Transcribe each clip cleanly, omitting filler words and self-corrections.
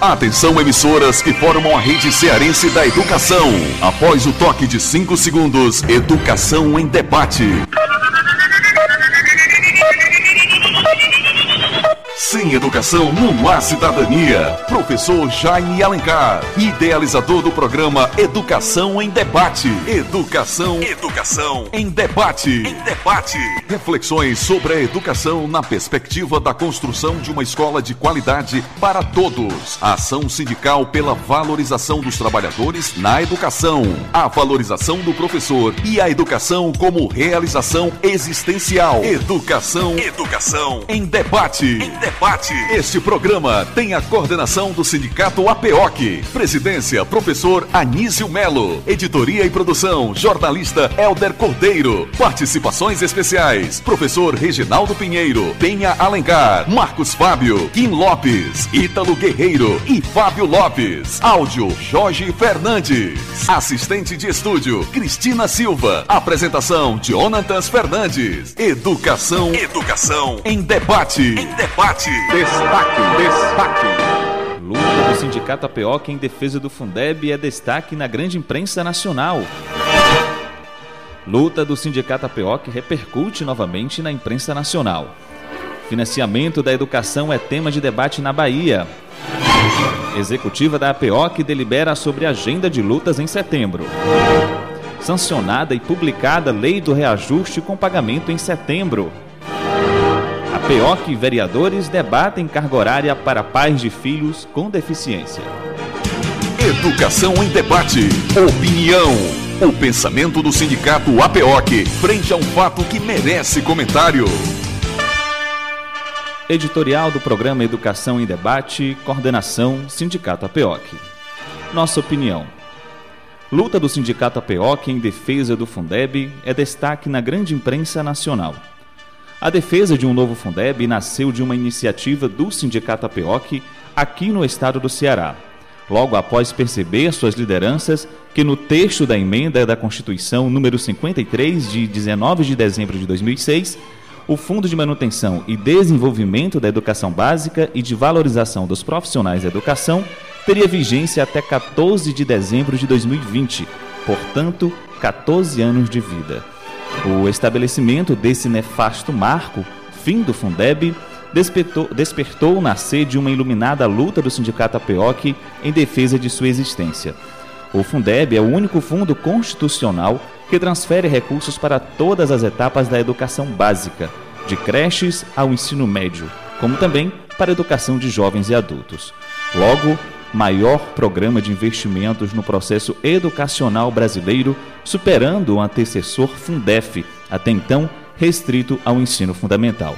Atenção, emissoras que formam a rede cearense da educação. Após o toque de 5 segundos, Educação em Debate. Sem educação não há cidadania. Professor Jaime Alencar, idealizador do programa Educação em Debate. Educação em Debate. Reflexões sobre a educação na perspectiva da construção de uma escola de qualidade para todos. A ação sindical pela valorização dos trabalhadores na educação. A valorização do professor e a educação como realização existencial. Educação em Debate. Este programa tem a coordenação do Sindicato APEOC. Presidência, professor Anísio Melo. Editoria e produção, jornalista Helder Cordeiro. Participações especiais, professor Reginaldo Pinheiro, Penha Alencar, Marcos Fábio, Kim Lopes, Ítalo Guerreiro e Fábio Lopes. Áudio, Jorge Fernandes. Assistente de estúdio, Cristina Silva. Apresentação, Jonatas Fernandes. Educação em Debate. Destaque. Luta do Sindicato APEOC em defesa do Fundeb é destaque na grande imprensa nacional. Luta do Sindicato APEOC repercute novamente na imprensa nacional. Financiamento da educação é tema de debate na Bahia. Executiva da APEOC delibera sobre agenda de lutas em setembro. Sancionada e publicada Lei do Reajuste com pagamento em setembro. APEOC e vereadores debatem carga horária para pais de filhos com deficiência. Educação em Debate. Opinião. O pensamento do Sindicato APEOC frente a um fato que merece comentário. Editorial do programa Educação em Debate, coordenação Sindicato APEOC. Nossa opinião. Luta do Sindicato APEOC em defesa do Fundeb é destaque na grande imprensa nacional. A defesa de um novo Fundeb nasceu de uma iniciativa do Sindicato APEOC aqui no estado do Ceará, logo após perceber suas lideranças que no texto da emenda da Constituição número 53 de 19 de dezembro de 2006, o Fundo de Manutenção e Desenvolvimento da Educação Básica e de Valorização dos Profissionais da Educação teria vigência até 14 de dezembro de 2020, portanto, 14 anos de vida. O estabelecimento desse nefasto marco, fim do Fundeb, despertou o nascer de uma iluminada luta do Sindicato APEOC em defesa de sua existência. O Fundeb é o único fundo constitucional que transfere recursos para todas as etapas da educação básica, de creches ao ensino médio, como também para a educação de jovens e adultos. Logo, maior programa de investimentos no processo educacional brasileiro, superando o antecessor Fundef, até então restrito ao ensino fundamental.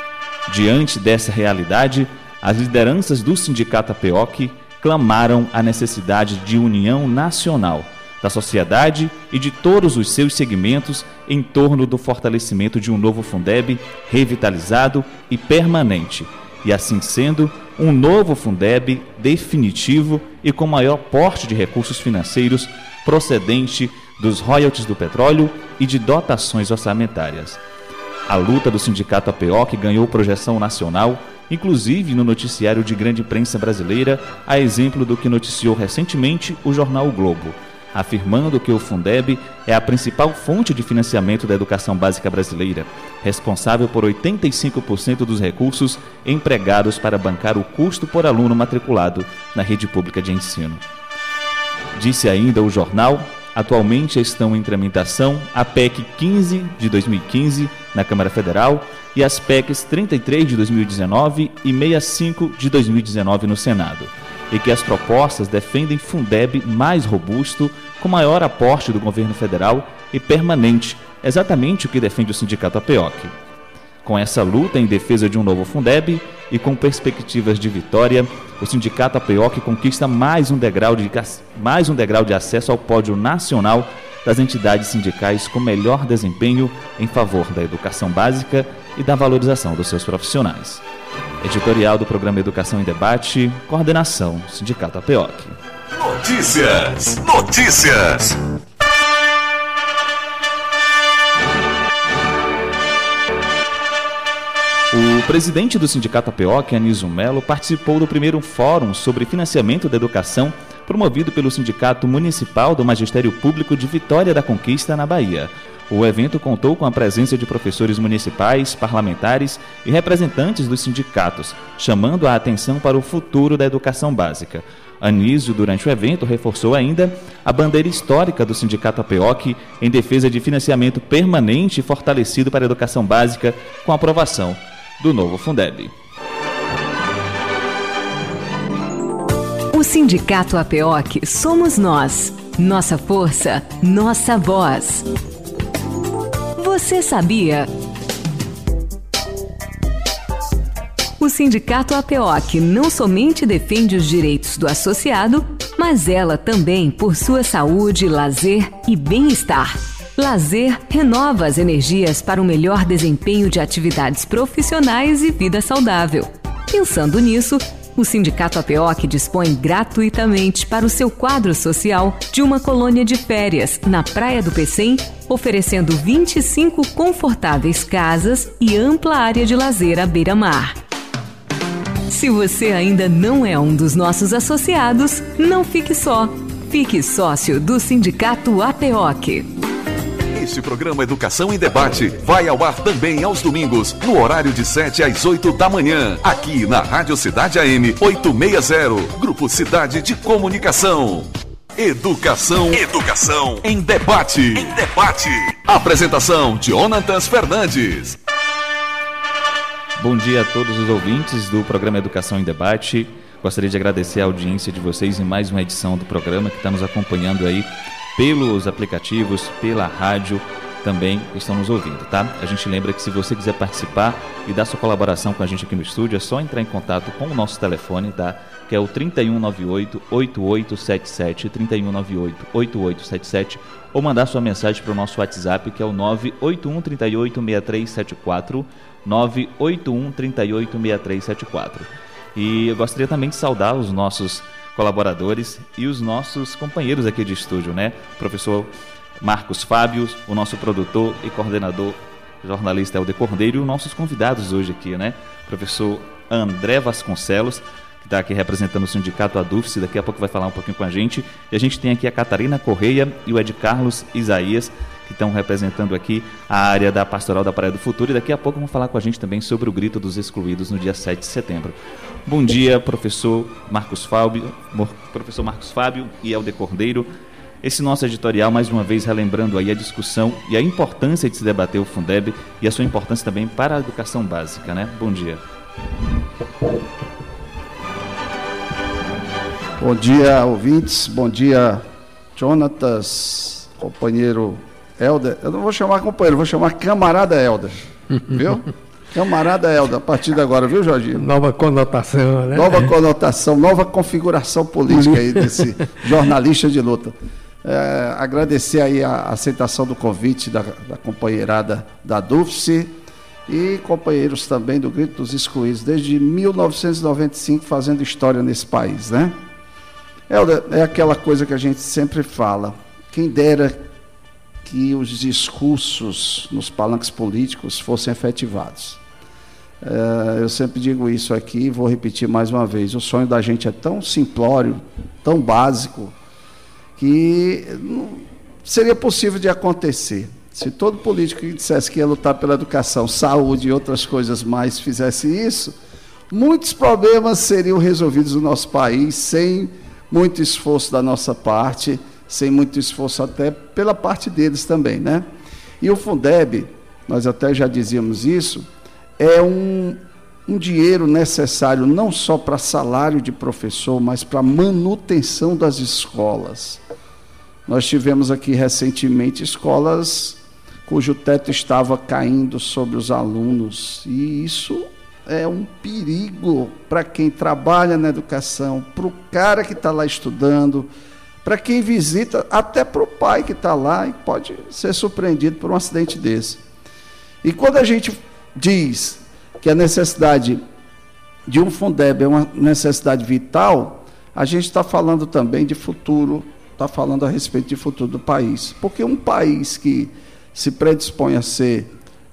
Diante dessa realidade, as lideranças do Sindicato APEOC clamaram a necessidade de união nacional da sociedade e de todos os seus segmentos em torno do fortalecimento de um novo Fundeb revitalizado e permanente, e assim sendo, um novo Fundeb definitivo e com maior porte de recursos financeiros procedente dos royalties do petróleo e de dotações orçamentárias. A luta do Sindicato APEOC ganhou projeção nacional, inclusive no noticiário de grande imprensa brasileira, a exemplo do que noticiou recentemente o jornal O Globo, afirmando que o Fundeb é a principal fonte de financiamento da educação básica brasileira, responsável por 85% dos recursos empregados para bancar o custo por aluno matriculado na rede pública de ensino. Disse ainda o jornal, atualmente estão em tramitação a PEC 15 de 2015 na Câmara Federal e as PECs 33 de 2019 e 65 de 2019 no Senado, e que as propostas defendem Fundeb mais robusto, com maior aporte do governo federal e permanente, exatamente o que defende o Sindicato APEOC. Com essa luta em defesa de um novo Fundeb e com perspectivas de vitória, o Sindicato APEOC conquista mais um degrau de acesso ao pódio nacional das entidades sindicais com melhor desempenho em favor da educação básica e da valorização dos seus profissionais. Editorial do programa Educação em Debate, coordenação Sindicato APEOC. Notícias. O presidente do Sindicato APEOC, Anísio Melo, participou do primeiro fórum sobre financiamento da educação promovido pelo Sindicato Municipal do Magistério Público de Vitória da Conquista, na Bahia. O evento contou com a presença de professores municipais, parlamentares e representantes dos sindicatos, chamando a atenção para o futuro da educação básica. Anísio, durante o evento, reforçou ainda a bandeira histórica do Sindicato APEOC em defesa de financiamento permanente e fortalecido para a educação básica com a aprovação do novo Fundeb. O Sindicato APEOC somos nós. Nossa força, nossa voz. Você sabia? O Sindicato APEOC não somente defende os direitos do associado, mas ela também por sua saúde, lazer e bem-estar. Lazer renova as energias para um melhor desempenho de atividades profissionais e vida saudável. Pensando nisso, o Sindicato APEOC dispõe gratuitamente para o seu quadro social de uma colônia de férias na Praia do Pecém, oferecendo 25 confortáveis casas e ampla área de lazer à beira-mar. Se você ainda não é um dos nossos associados, não fique só. Fique sócio do Sindicato APEOC. Este programa Educação em Debate vai ao ar também aos domingos, no horário de 7 às 8 da manhã, aqui na Rádio Cidade AM 860, Grupo Cidade de Comunicação. Educação em Debate. Apresentação de Jonatas Fernandes. Bom dia a todos os ouvintes do programa Educação em Debate. Gostaria de agradecer a audiência de vocês em mais uma edição do programa que está nos acompanhando aí pelos aplicativos, pela rádio, também estão nos ouvindo, tá? A gente lembra que se você quiser participar e dar sua colaboração com a gente aqui no estúdio, é só entrar em contato com o nosso telefone, tá? Que é o 3198-8877, 3198-8877, ou mandar sua mensagem para o nosso WhatsApp, que é o 981386374, 981386374. E eu gostaria também de saudar os nossos colaboradores e os nossos companheiros aqui de estúdio, né? Professor Marcos Fábio, o nosso produtor e coordenador jornalista Helder Cordeiro, e os nossos convidados hoje aqui, né? Professor André Vasconcelos, que está aqui representando o Sindicato ADUFSE, daqui a pouco vai falar um pouquinho com a gente. E a gente tem aqui a Catarina Correia e o Ed Carlos Isaías, que estão representando aqui a área da Pastoral da Praia do Futuro, e daqui a pouco vão falar com a gente também sobre o Grito dos Excluídos no dia 7 de setembro. Bom dia, professor Marcos Fábio e Helder Cordeiro. Esse nosso editorial, mais uma vez, relembrando aí a discussão e a importância de se debater o Fundeb e a sua importância também para a educação básica, né? Bom dia. Bom dia, ouvintes. Bom dia, Jonatas, companheiro Helder. Eu não vou chamar companheiro, vou chamar camarada Helder, viu? Camarada Helder, a partir de agora, viu, Jorginho? Nova conotação, né? Nova conotação, nova configuração política aí desse jornalista de luta. Agradecer aí a aceitação do convite da companheirada da DUFSE e companheiros também do Grito dos Excluídos, desde 1995 fazendo história nesse país, né? Helder, é aquela coisa que a gente sempre fala, quem dera que os discursos nos palanques políticos fossem efetivados. Eu sempre digo isso aqui e vou repetir mais uma vez. O sonho da gente é tão simplório, tão básico, que não seria possível de acontecer. Se todo político que dissesse que ia lutar pela educação, saúde e outras coisas mais fizesse isso, muitos problemas seriam resolvidos no nosso país sem muito esforço da nossa parte, sem muito esforço até pela parte deles também, né? E o Fundeb, nós até já dizíamos isso, é um dinheiro necessário não só para salário de professor, mas para manutenção das escolas. Nós tivemos aqui recentemente escolas cujo teto estava caindo sobre os alunos, e isso é um perigo para quem trabalha na educação, para o cara que está lá estudando, para quem visita, até para o pai que está lá e pode ser surpreendido por um acidente desse. E quando a gente diz que a necessidade de um Fundeb é uma necessidade vital, a gente está falando também de futuro, está falando a respeito de futuro do país. Porque um país que se predispõe a ser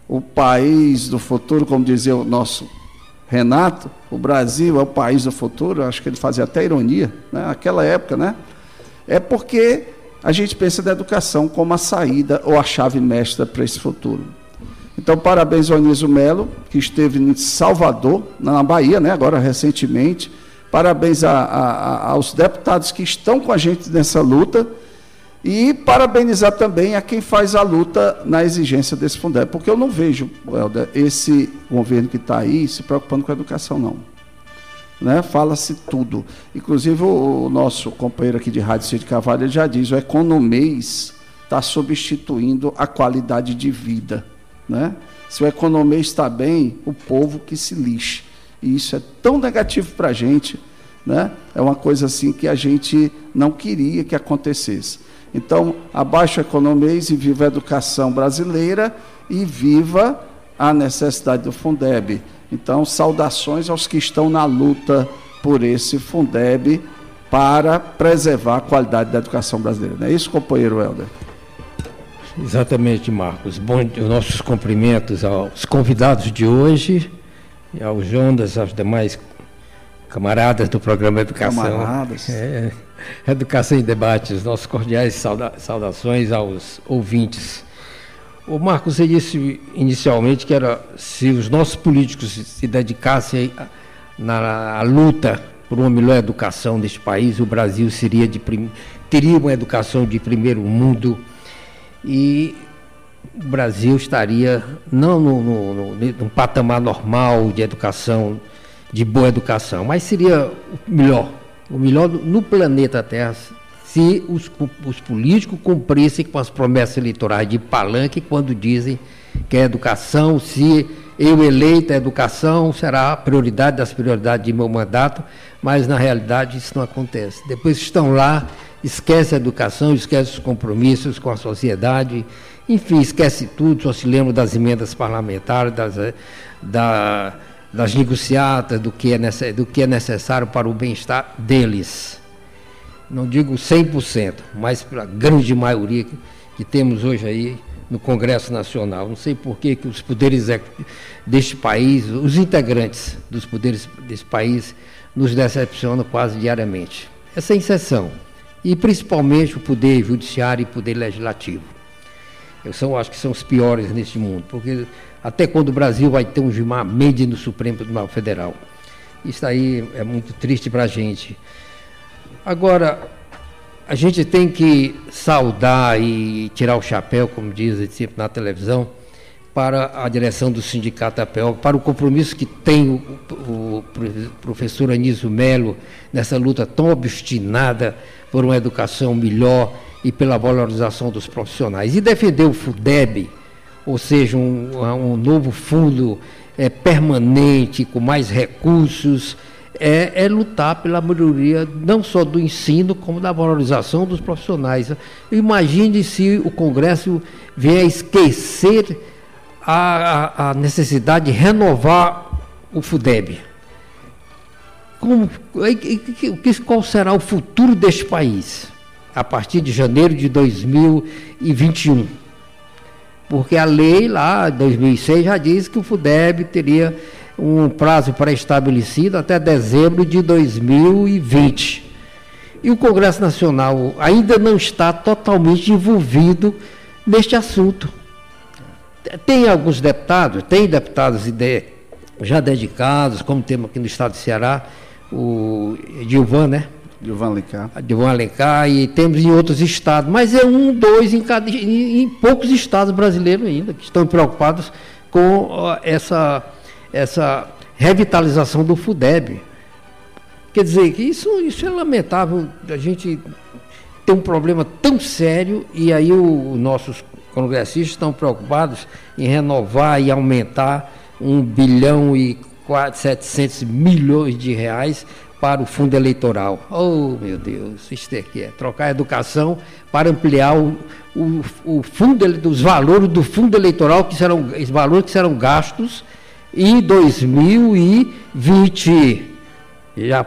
o país do futuro, como dizia o nosso Renato, o Brasil é o país do futuro, acho que ele fazia até ironia, né? Naquela época, né? É porque a gente pensa na educação como a saída ou a chave mestra para esse futuro. Então, parabéns ao Anísio Melo, que esteve em Salvador, na Bahia, né? Agora recentemente. Parabéns aos deputados que estão com a gente nessa luta. E parabenizar também a quem faz a luta na exigência desse Fundeb, porque eu não vejo, Helder, esse governo que está aí se preocupando com a educação, não. Né? Fala-se tudo. Inclusive, o nosso companheiro aqui de rádio, Cid Carvalho, ele já diz, o economês está substituindo a qualidade de vida. Né? Se o economês está bem, o povo que se lixe. E isso é tão negativo para a gente, né? É uma coisa assim que a gente não queria que acontecesse. Então, abaixo o economês e viva a educação brasileira e viva a necessidade do Fundeb. Então, saudações aos que estão na luta por esse Fundeb para preservar a qualidade da educação brasileira. Não é isso, companheiro Helder? Exatamente, Marcos. Bom, os nossos cumprimentos aos convidados de hoje, ao Jonas, aos demais camaradas do programa Educação. Camaradas. Educação em Debate, os nossos cordiais saudações aos ouvintes. O Marcos, você disse inicialmente que era se os nossos políticos se dedicassem na luta por uma melhor educação neste país, o Brasil teria uma educação de primeiro mundo e o Brasil estaria não num patamar normal de educação, de boa educação, mas seria o melhor no planeta Terra, se os políticos cumprissem com as promessas eleitorais de palanque, quando dizem que a educação, se eu eleito, a educação será a prioridade das prioridades de meu mandato, mas na realidade isso não acontece. Depois estão lá, esquece a educação, esquece os compromissos com a sociedade, enfim, esquece tudo, só se lembra das emendas parlamentares, das negociatas, do que é necessário para o bem-estar deles. Não digo 100%, mas para a grande maioria que temos hoje aí no Congresso Nacional. Não sei por que os poderes deste país, os integrantes dos poderes desse país, nos decepcionam quase diariamente. Essa é a exceção. E principalmente o Poder Judiciário e o Poder Legislativo. Acho que são os piores neste mundo, porque até quando o Brasil vai ter um Gilmar Mendes no Supremo Tribunal Federal? Isso aí é muito triste para a gente. Agora, a gente tem que saudar e tirar o chapéu, como dizem sempre na televisão, para a direção do Sindicato APEOC, para o compromisso que tem o professor Anísio Melo nessa luta tão obstinada por uma educação melhor e pela valorização dos profissionais. E defender o Fundeb, ou seja, um novo fundo permanente, com mais recursos, é lutar pela melhoria não só do ensino, como da valorização dos profissionais. Imagine se o Congresso vier a esquecer a necessidade de renovar o Fundeb. Qual será o futuro deste país a partir de janeiro de 2021? Porque a lei lá, 2006, já diz que o Fundeb teria um prazo pré-estabelecido até dezembro de 2020. E o Congresso Nacional ainda não está totalmente envolvido neste assunto. Tem alguns deputados, já dedicados, como temos aqui no estado de Ceará, o Gilvan, né? Gilvan Alencar, e temos em outros estados, mas é dois em poucos estados brasileiros ainda, que estão preocupados com essa revitalização do Fundeb. Quer dizer, que isso é lamentável, a gente tem um problema tão sério, e aí os nossos congressistas estão preocupados em renovar e aumentar 1,7 bilhão de reais para o fundo eleitoral. Oh, meu Deus, isso aqui é trocar a educação para ampliar o fundo, os valores do fundo eleitoral, os valores que serão gastos em 2020.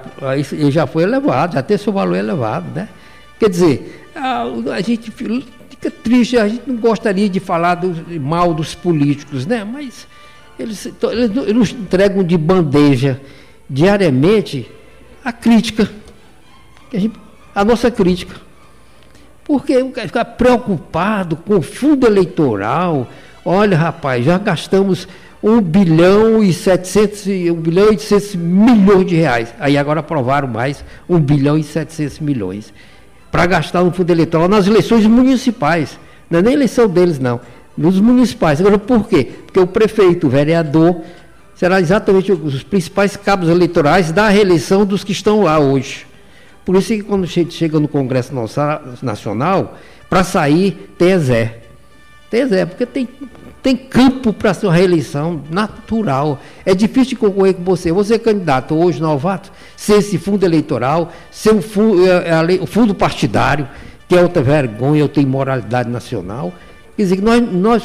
Já foi elevado, já tem seu valor elevado, né? Quer dizer, a gente fica triste. A gente não gostaria de falar mal dos políticos, né? Mas eles nos entregam de bandeja diariamente a crítica, a nossa crítica. Porque ficar preocupado com o fundo eleitoral. Olha, rapaz, já gastamos 1 bilhão e 700 milhões de reais. Aí agora aprovaram mais 1 bilhão e 700 milhões para gastar no fundo eleitoral nas eleições municipais. Não é nem eleição deles, não. Nos municipais. Agora, por quê? Porque o prefeito, o vereador, será exatamente os principais cabos eleitorais da reeleição dos que estão lá hoje. Por isso que quando chega no Congresso Nacional, para sair, tem exé. Tem exé, porque tem campo para a sua reeleição natural. É difícil de concorrer com você. Você é candidato hoje, novato, sem esse fundo eleitoral, sem o fundo partidário, que é outra vergonha, outra imoralidade nacional. Quer dizer, nós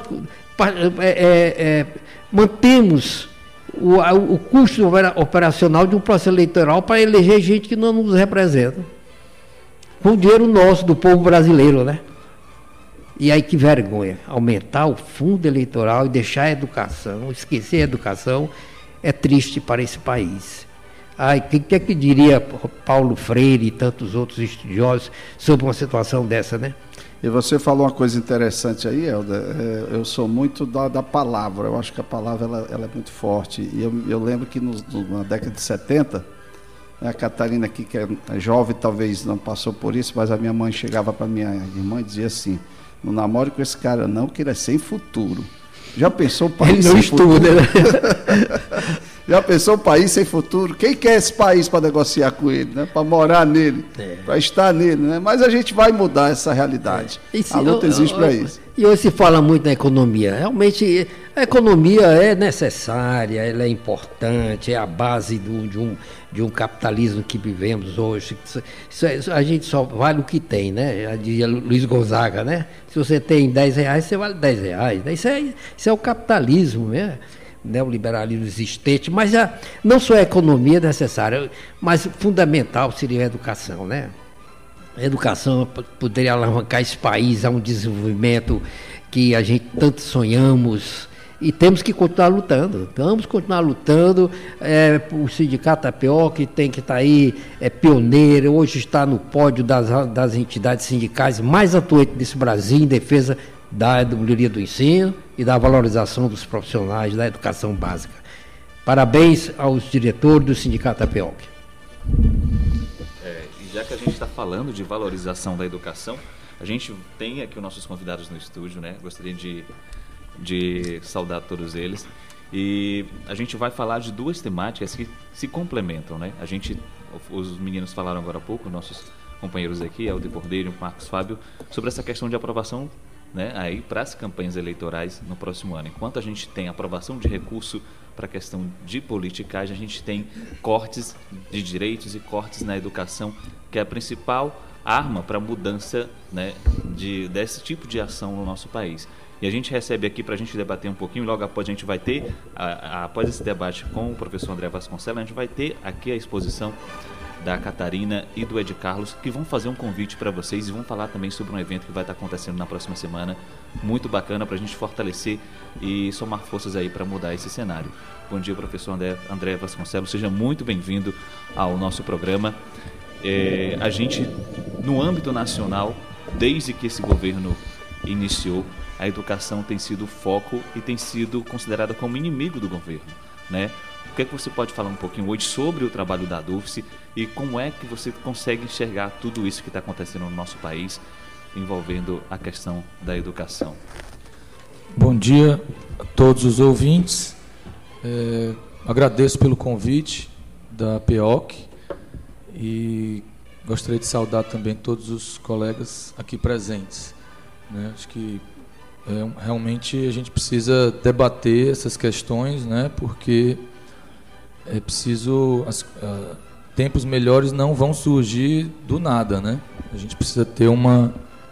mantemos o custo operacional de um processo eleitoral para eleger gente que não nos representa. Com dinheiro nosso, do povo brasileiro, né? E aí que vergonha, aumentar o fundo eleitoral e deixar a educação, esquecer a educação, é triste para esse país. Ai, o que é que diria Paulo Freire e tantos outros estudiosos sobre uma situação dessa, né? E você falou uma coisa interessante aí, Helder. Eu sou muito da palavra, eu acho que a palavra ela é muito forte. E eu lembro que na década de 70, a Catarina aqui, que é jovem, talvez não passou por isso, mas a minha mãe chegava para minha irmã e dizia assim: não namore com esse cara não, que ele é sem futuro. Já pensou o país sem futuro? Né? Já pensou o país sem futuro? Quem quer esse país para negociar com ele, né? Para morar nele, para estar nele, né? Mas a gente vai mudar essa realidade. A luta existe para isso. E hoje se fala muito da economia. Realmente, a economia é necessária, ela é importante, é a base de um capitalismo que vivemos hoje. A gente só vale o que tem, né? Já dizia Luiz Gonzaga, né? Se você tem 10 reais, você vale 10 reais. Isso é o capitalismo, né? O liberalismo existente, mas não só a economia é necessária, mas fundamental seria a educação, né? A educação poderia alavancar esse país a um desenvolvimento que a gente tanto sonhamos e temos que continuar lutando. Vamos continuar lutando. O Sindicato APEOC tem que estar aí, pioneiro, hoje está no pódio das entidades sindicais mais atuantes desse Brasil em defesa da melhoria do ensino e da valorização dos profissionais da educação básica. Parabéns aos diretores do Sindicato APEOC. E já que a gente está falando de valorização da educação, a gente tem aqui os nossos convidados no estúdio, né? Gostaria de saudar todos eles. E a gente vai falar de duas temáticas que se complementam, né? Os meninos falaram agora há pouco, nossos companheiros aqui, Helder Cordeiro e o Marcos Fábio, sobre essa questão de aprovação, né, aí para as campanhas eleitorais no próximo ano. Enquanto a gente tem aprovação de recurso para a questão de politicagem, a gente tem cortes de direitos e cortes na educação, que é a principal arma para a mudança, né, desse tipo de ação no nosso país. E a gente recebe aqui para a gente debater um pouquinho, logo após a gente vai ter, após esse debate com o professor André Vasconcelos, a gente vai ter aqui a exposição da Catarina e do Ed Carlos, que vão fazer um convite para vocês e vão falar também sobre um evento que vai estar acontecendo na próxima semana, muito bacana para a gente fortalecer e somar forças aí para mudar esse cenário. Bom dia, professor André Vasconcelos, seja muito bem-vindo ao nosso programa. A gente, no âmbito nacional, desde que esse governo iniciou, a educação tem sido o foco e tem sido considerada como inimigo do governo, né? O que é que você pode falar um pouquinho hoje sobre o trabalho da DUFSE e como é que você consegue enxergar tudo isso que está acontecendo no nosso país envolvendo a questão da educação? Bom dia a todos os ouvintes. Agradeço pelo convite da APEOC e gostaria de saudar também todos os colegas aqui presentes, né? Acho que realmente a gente precisa debater essas questões, né? Porque é preciso, tempos melhores não vão surgir do nada, né? A gente precisa ter uma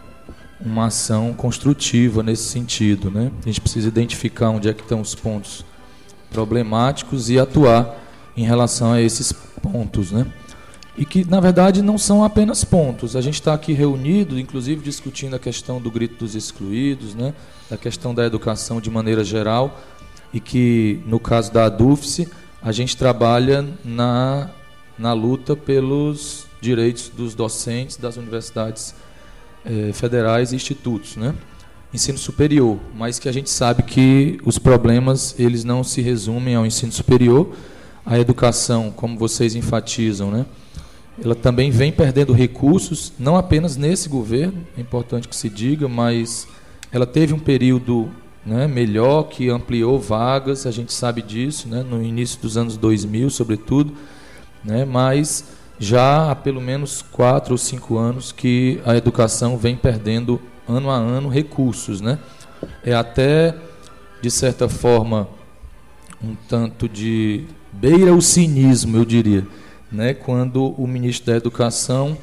ação construtiva nesse sentido, né? A gente precisa identificar onde é que estão os pontos problemáticos e atuar em relação a esses pontos, né? e que, na verdade, não são apenas pontos. A gente está aqui reunido, inclusive, discutindo a questão do grito dos excluídos, né, da questão da educação de maneira geral, e que, no caso da ADUFSE, a gente trabalha na luta pelos direitos dos docentes das universidades federais e institutos, né, ensino superior, mas que a gente sabe que os problemas eles não se resumem ao ensino superior. A educação, como vocês enfatizam, né, ela também vem perdendo recursos, não apenas nesse governo, é importante que se diga, mas ela teve um período, né, melhor, que ampliou vagas, a gente sabe disso, né, no início dos anos 2000, sobretudo, né, mas já há pelo menos 4 ou 5 anos que a educação vem perdendo, ano a ano, recursos, né? É até, de certa forma, um tanto de beira o cinismo, eu diria, né, quando o ministro da Educação,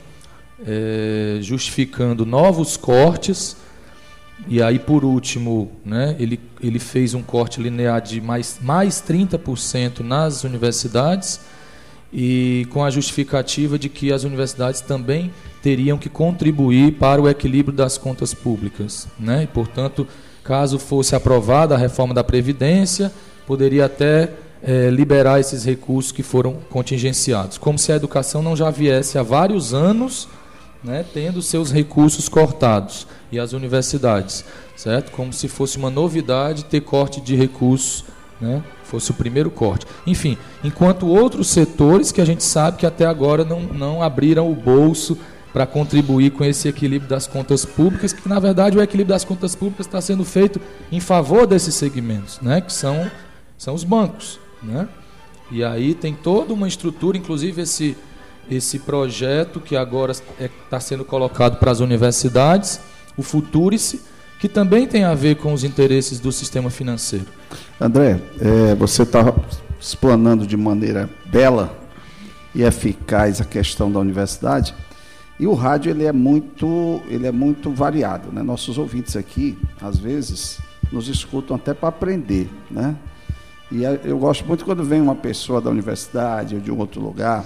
justificando novos cortes, e aí, por último, né, ele fez um corte linear de mais 30% nas universidades, e com a justificativa de que as universidades também teriam que contribuir para o equilíbrio das contas públicas, né? E, portanto, caso fosse aprovada a reforma da Previdência, poderia até liberar esses recursos que foram contingenciados, como se a educação não já viesse há vários anos, né, tendo seus recursos cortados, e as universidades, certo? Como se fosse uma novidade ter corte de recursos, né, fosse o primeiro corte. Enfim, enquanto outros setores que a gente sabe que até agora não abriram o bolso para contribuir com esse equilíbrio das contas públicas, que na verdade o equilíbrio das contas públicas está sendo feito em favor desses segmentos, né, que são os bancos, né? E aí tem toda uma estrutura, inclusive esse projeto que agora está sendo colocado para as universidades, o Futurice, que também tem a ver com os interesses do sistema financeiro. André, você está explanando de maneira bela e eficaz a questão da universidade, e o rádio ele é muito variado, né? Nossos ouvintes aqui, às vezes, nos escutam até para aprender, né? E eu gosto muito quando vem uma pessoa da universidade ou de um outro lugar,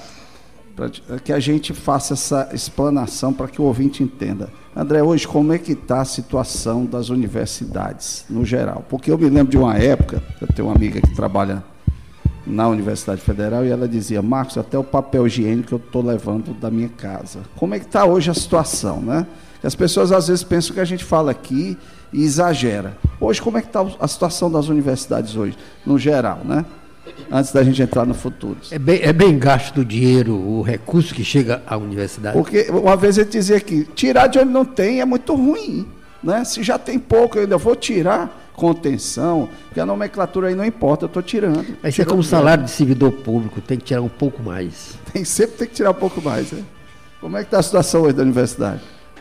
que a gente faça essa explanação para que o ouvinte entenda. André, hoje como é que está a situação das universidades, no geral? Porque eu me lembro de uma época, eu tenho uma amiga que trabalha na Universidade Federal e ela dizia: Marcos, até o papel higiênico eu estou levando da minha casa. Como é que está hoje a situação, né? As pessoas às vezes pensam que a gente fala aqui e exagera. Hoje, como é que está a situação das universidades hoje, no geral, né? Antes da gente entrar no futuro. É bem gasto o dinheiro, o recurso que chega à universidade. Porque uma vez ele dizia que tirar de onde não tem é muito ruim, né? Se já tem pouco, eu ainda vou tirar contenção, porque a nomenclatura aí não importa, eu estou tirando. Mas é como salário de servidor público, tem que tirar um pouco mais. Sempre tem que tirar um pouco mais, né? Como é que está a situação hoje da universidade?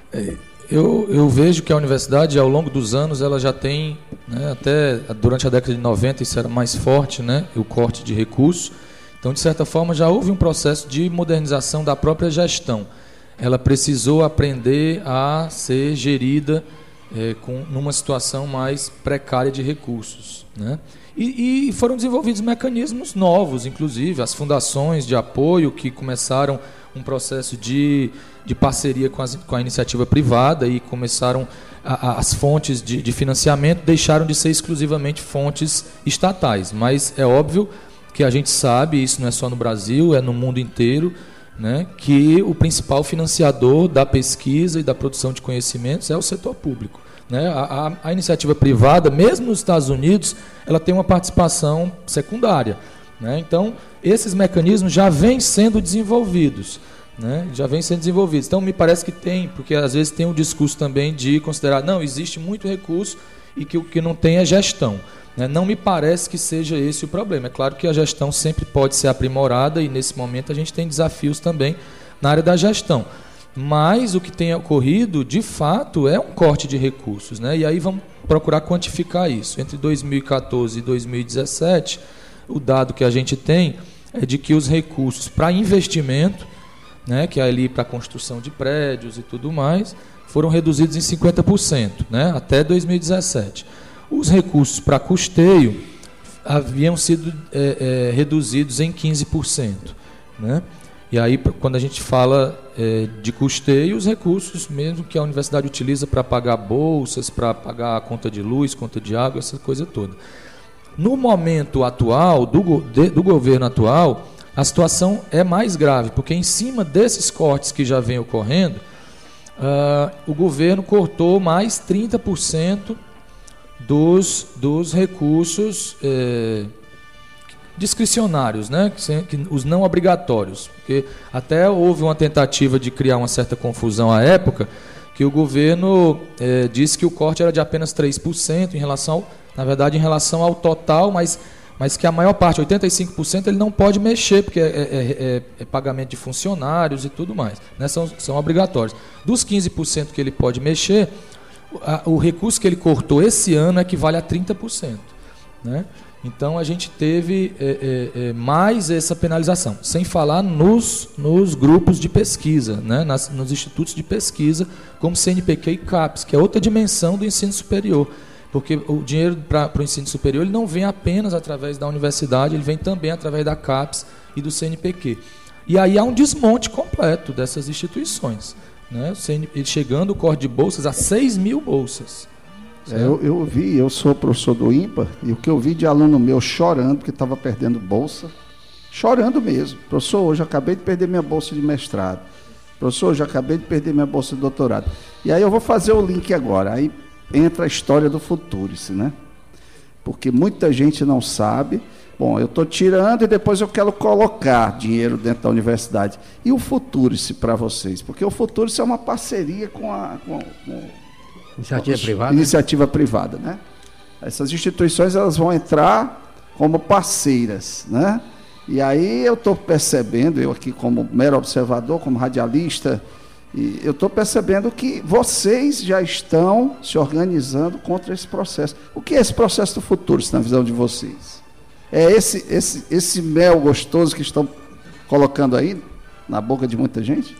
Eu vejo que a universidade, ao longo dos anos, ela já tem, né, até durante a década de 90, isso era mais forte, né, o corte de recursos. Então, de certa forma, já houve um processo de modernização da própria gestão. Ela precisou aprender a ser gerida numa situação mais precária de recursos, né? E foram desenvolvidos mecanismos novos, inclusive as fundações de apoio que começaram um processo de parceria com a iniciativa privada e começaram as fontes de financiamento deixaram de ser exclusivamente fontes estatais. Mas é óbvio que a gente sabe, isso não é só no Brasil, é no mundo inteiro, né, que o principal financiador da pesquisa e da produção de conhecimentos é o setor público, né? A iniciativa privada, mesmo nos Estados Unidos, ela tem uma participação secundária, né? Então, esses mecanismos já vêm sendo desenvolvidos, né? Então, me parece que tem, porque às vezes tem um discurso também de considerar, não, existe muito recurso e que o que não tem é gestão, né? Não me parece que seja esse o problema. É claro que a gestão sempre pode ser aprimorada e, nesse momento, a gente tem desafios também na área da gestão. Mas o que tem ocorrido, de fato, é um corte de recursos, né? E aí vamos procurar quantificar isso. Entre 2014 e 2017, o dado que a gente tem é de que os recursos para investimento, né, que é ali para a construção de prédios e tudo mais, foram reduzidos em 50%, né, até 2017. Os recursos para custeio haviam sido reduzidos em 15%, né? E aí, quando a gente fala de custeio, os recursos mesmo que a universidade utiliza para pagar bolsas, para pagar a conta de luz, conta de água, essa coisa toda. No momento atual, do governo atual, a situação é mais grave, porque em cima desses cortes que já vem ocorrendo, o governo cortou mais 30% dos recursos discricionários, né? Os não obrigatórios, porque até houve uma tentativa de criar uma certa confusão à época, que o governo disse que o corte era de apenas 3% em relação ao total, mas que a maior parte, 85%, ele não pode mexer, porque é pagamento de funcionários e tudo mais, né? São obrigatórios. Dos 15% que ele pode mexer, o recurso que ele cortou esse ano equivale a 30%, né? Então a gente teve mais essa penalização, sem falar nos grupos de pesquisa, né? Nos institutos de pesquisa, como CNPq e CAPES, que é outra dimensão do ensino superior, porque o dinheiro para o ensino superior ele não vem apenas através da universidade, ele vem também através da CAPES e do CNPq. E aí há um desmonte completo dessas instituições, né? Chegando o corte de bolsas a 6 mil bolsas. Eu sou professor do IMPA, e o que eu vi de aluno meu chorando, porque estava perdendo bolsa, chorando mesmo. Professor, hoje eu acabei de perder minha bolsa de mestrado. Professor, hoje eu acabei de perder minha bolsa de doutorado. E aí eu vou fazer o link agora. Aí entra a história do Futurice, né? Porque muita gente não sabe. Bom, eu estou tirando e depois eu quero colocar dinheiro dentro da universidade. E o Futurice para vocês? Porque o Futurice é uma parceria com iniciativa privada? Iniciativa privada, né? Essas instituições elas vão entrar como parceiras, né? E aí eu estou percebendo, eu aqui como mero observador, como radialista, e eu estou percebendo que vocês já estão se organizando contra esse processo. O que é esse processo do futuro, na visão de vocês? É esse mel gostoso que estão colocando aí na boca de muita gente?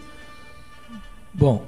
Bom,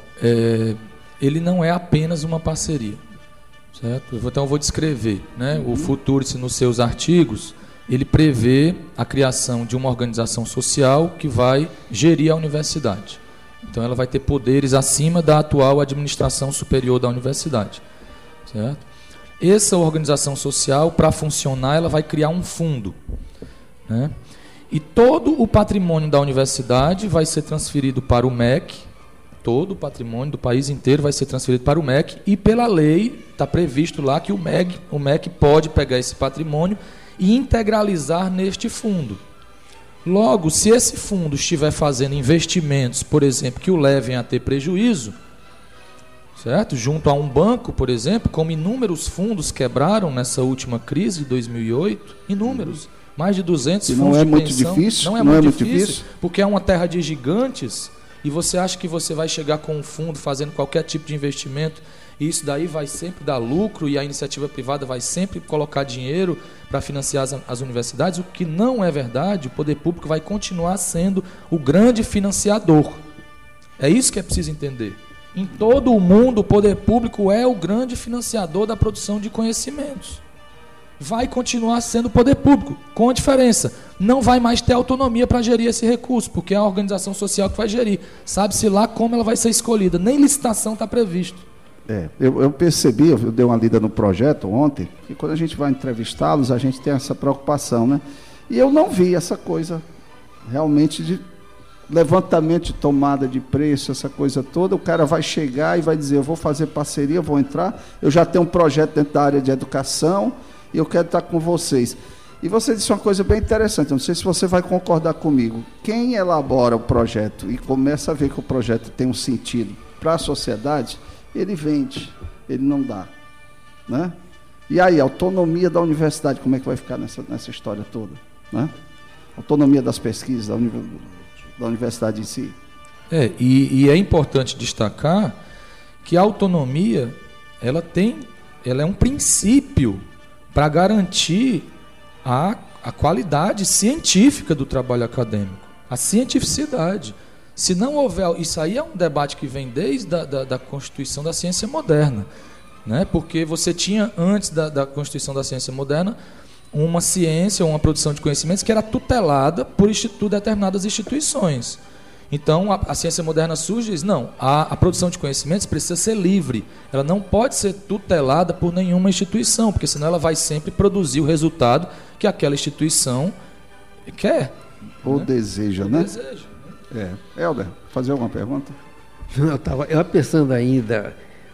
ele não é apenas uma parceria, certo? Então eu vou descrever, né? O Futurice, nos seus artigos, ele prevê a criação de uma organização social que vai gerir a universidade. Então ela vai ter poderes acima da atual administração superior da universidade, certo? Essa organização social, para funcionar, ela vai criar um fundo, né? E todo o patrimônio da universidade vai ser transferido para o MEC. Todo o patrimônio do país inteiro vai ser transferido para o MEC, e pela lei está previsto lá que o MEC pode pegar esse patrimônio e integralizar neste fundo. Logo, se esse fundo estiver fazendo investimentos, por exemplo, que o levem a ter prejuízo, certo? Junto a um banco, por exemplo, como inúmeros fundos quebraram nessa última crise de 2008, inúmeros, mais de 200 fundos de pensão. Não é muito difícil, porque é uma terra de gigantes. E você acha que você vai chegar com um fundo fazendo qualquer tipo de investimento e isso daí vai sempre dar lucro e a iniciativa privada vai sempre colocar dinheiro para financiar as universidades? O que não é verdade. O poder público vai continuar sendo o grande financiador. É isso que é preciso entender. Em todo o mundo, o poder público é o grande financiador da produção de conhecimentos. Vai continuar sendo o poder público, com a diferença, não vai mais ter autonomia para gerir esse recurso, porque é a organização social que vai gerir. Sabe-se lá como ela vai ser escolhida, nem licitação está previsto. Eu percebi, eu dei uma lida no projeto ontem, que quando a gente vai entrevistá-los, a gente tem essa preocupação, né? E eu não vi essa coisa realmente de levantamento de tomada de preço, essa coisa toda. O cara vai chegar e vai dizer, eu vou fazer parceria, vou entrar, eu já tenho um projeto dentro da área de educação, e eu quero estar com vocês. E você disse uma coisa bem interessante, não sei se você vai concordar comigo. Quem elabora o projeto e começa a ver que o projeto tem um sentido para a sociedade, ele vende, ele não dá, né? E aí, a autonomia da universidade, como é que vai ficar nessa história toda, né? Autonomia das pesquisas da universidade em si. E é importante destacar que a autonomia, ela é um princípio para garantir a qualidade científica do trabalho acadêmico, a cientificidade. Se não houver... Isso aí é um debate que vem desde da Constituição da Ciência Moderna, né? Porque você tinha, antes da Constituição da Ciência Moderna, uma ciência, uma produção de conhecimentos que era tutelada por determinadas instituições. Então, a ciência moderna surge e diz, não, a produção de conhecimentos precisa ser livre. Ela não pode ser tutelada por nenhuma instituição, porque senão ela vai sempre produzir o resultado que aquela instituição quer. Ou deseja, né? Deseja. Helder, fazer alguma pergunta? Eu estava pensando ainda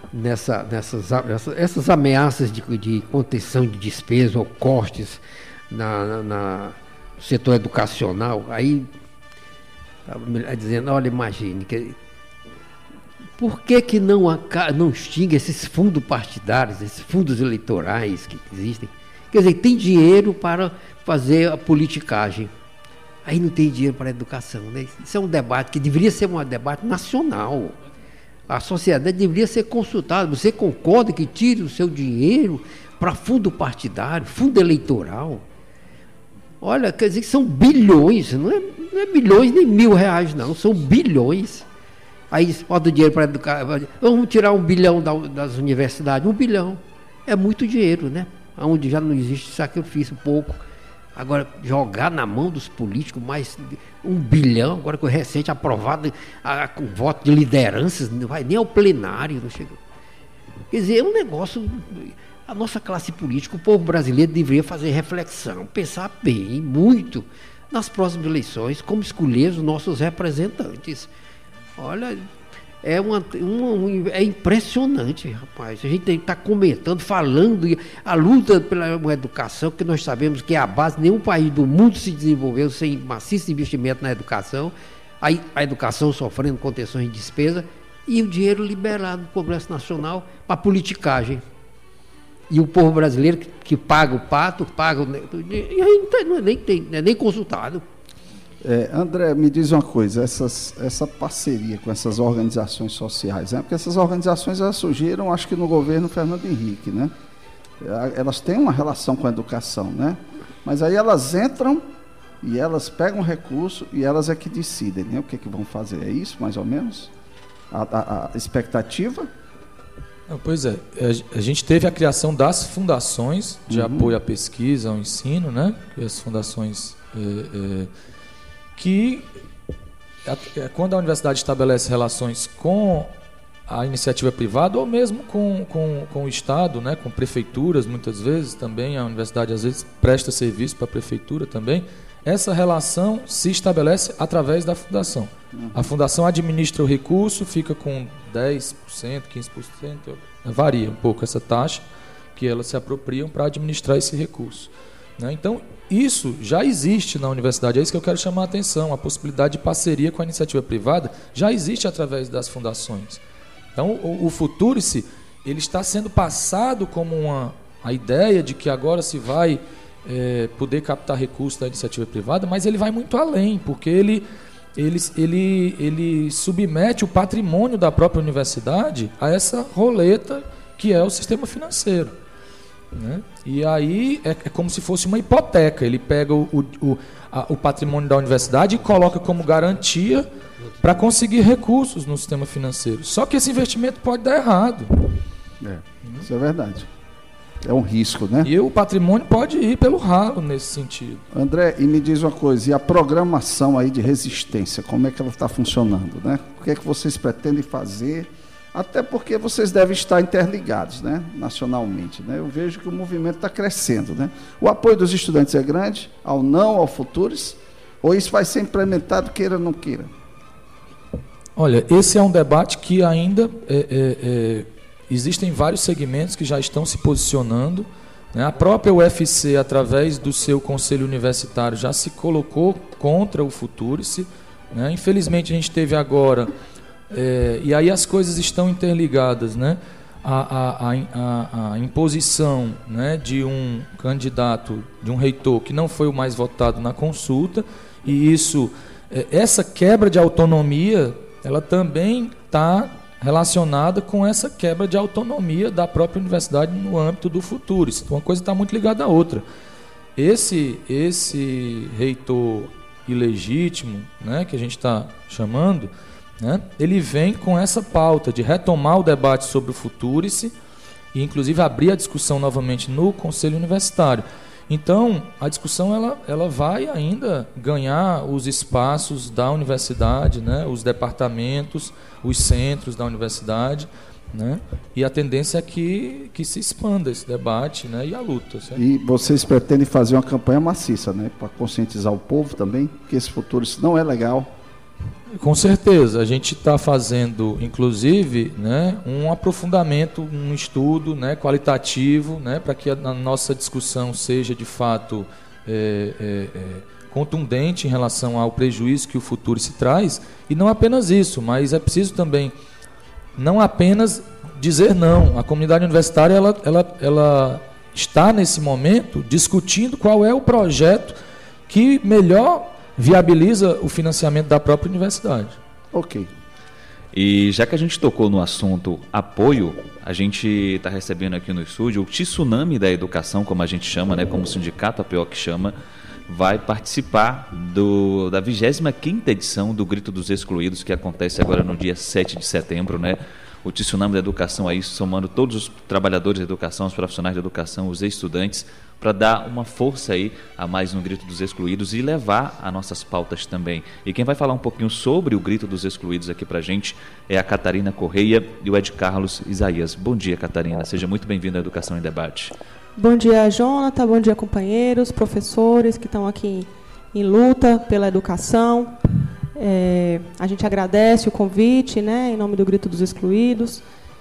essas ameaças de contenção de despesa ou cortes no setor educacional. Aí estava dizendo, olha, imagine, por que não extingue esses fundos partidários, esses fundos eleitorais que existem? Quer dizer, tem dinheiro para fazer a politicagem. Aí não tem dinheiro para a educação, né? Isso é um debate que deveria ser um debate nacional. A sociedade deveria ser consultada. Você concorda que tire o seu dinheiro para fundo partidário, fundo eleitoral? Olha, quer dizer que são bilhões, não é milhões nem R$1.000, não, são bilhões. Aí bota o dinheiro para educar. Vamos tirar 1 bilhão das universidades. 1 bilhão. É muito dinheiro, né? Onde já não existe sacrifício, pouco. Agora, jogar na mão dos políticos mais 1 bilhão, agora que o recente aprovado com voto de lideranças, não vai nem ao plenário, não chega. Quer dizer, é um negócio. A nossa classe política, o povo brasileiro deveria fazer reflexão, pensar bem, muito, nas próximas eleições, como escolher os nossos representantes. Olha, é impressionante, rapaz. A gente está comentando, falando, a luta pela educação, que nós sabemos que é a base, nenhum país do mundo se desenvolveu sem maciço investimento na educação, aí a educação sofrendo contenções de despesa, e o dinheiro liberado no Congresso Nacional para politicagem. E o povo brasileiro que paga o pato, paga e aí não é nem consultado. André, me diz uma coisa, essa parceria com essas organizações sociais, né? Porque essas organizações elas surgiram, acho que no governo Fernando Henrique, né? Elas têm uma relação com a educação, né? Mas aí elas entram e elas pegam recurso e elas é que decidem, né? O que vão fazer, é isso mais ou menos? A expectativa? Pois é, a gente teve a criação das fundações de apoio à pesquisa, ao ensino, né? As fundações que quando a universidade estabelece relações com a iniciativa privada ou mesmo com o Estado, né? Com prefeituras, muitas vezes também, a universidade às vezes presta serviço para a prefeitura também, essa relação se estabelece através da fundação. A fundação administra o recurso, fica com 10%, 15%, varia um pouco essa taxa que elas se apropriam para administrar esse recurso, né? Então, isso já existe na universidade, é isso que eu quero chamar a atenção, a possibilidade de parceria com a iniciativa privada já existe através das fundações. Então, o Futurice, ele está sendo passado como a ideia de que agora se vai poder captar recursos da iniciativa privada, mas ele vai muito além, porque ele submete o patrimônio da própria universidade a essa roleta que é o sistema financeiro, né? E aí é como se fosse uma hipoteca. Ele pega o patrimônio da universidade e coloca como garantia para conseguir recursos no sistema financeiro. Só que esse investimento pode dar errado. Isso é verdade. É um risco, né? E o patrimônio pode ir pelo ralo nesse sentido. André, e me diz uma coisa, e a programação aí de resistência, como é que ela está funcionando, né? O que é que vocês pretendem fazer? Até porque vocês devem estar interligados, né? Nacionalmente, né? Eu vejo que o movimento está crescendo, né? O apoio dos estudantes é grande, ao Futurice, ou isso vai ser implementado, queira ou não queira? Olha, esse é um debate que ainda existem vários segmentos que já estão se posicionando, né? A própria UFC, através do seu conselho universitário, já se colocou contra o Futurice, né? Infelizmente, a gente teve agora, e aí as coisas estão interligadas, né? A imposição, né, de um candidato, de um reitor que não foi o mais votado na consulta, e essa quebra de autonomia, ela também está relacionada com essa quebra de autonomia da própria universidade no âmbito do Futurice. Então, uma coisa está muito ligada à outra. Esse reitor ilegítimo, né, que a gente está chamando, né, ele vem com essa pauta de retomar o debate sobre o Futurice e, inclusive, abrir a discussão novamente no Conselho Universitário. Então, a discussão ela vai ainda ganhar os espaços da universidade, né, os departamentos, os centros da universidade, né, e a tendência é que se expanda esse debate, né, e a luta. Certo? E vocês pretendem fazer uma campanha maciça, né, para conscientizar o povo também, que esse futuro isso não é legal? Com certeza, a gente está fazendo, inclusive, né, um aprofundamento, um estudo, né, qualitativo, né, para que a nossa discussão seja de fato contundente em relação ao prejuízo que o futuro se traz. E não apenas isso, mas é preciso também não apenas dizer não. A comunidade universitária ela está nesse momento discutindo qual é o projeto que melhor viabiliza o financiamento da própria universidade. Ok. E já que a gente tocou no assunto apoio, a gente está recebendo aqui no estúdio o Tsunami da Educação, como a gente chama, né, como o sindicato APEOC chama, vai participar da 25ª edição do Grito dos Excluídos, que acontece agora no dia 7 de setembro, né? O Tsunami da Educação aí, somando todos os trabalhadores da educação, os profissionais da educação, os estudantes, para dar uma força aí a mais no Grito dos Excluídos e levar as nossas pautas também. E quem vai falar um pouquinho sobre o Grito dos Excluídos aqui para a gente é a Catarina Correia e o Ed Carlos Isaías. Bom dia, Catarina. Seja muito bem-vinda à Educação em Debate. Bom dia, Jonathan. Bom dia, companheiros, professores que estão aqui em luta pela educação. A gente agradece o convite, né, em nome do Grito dos Excluídos,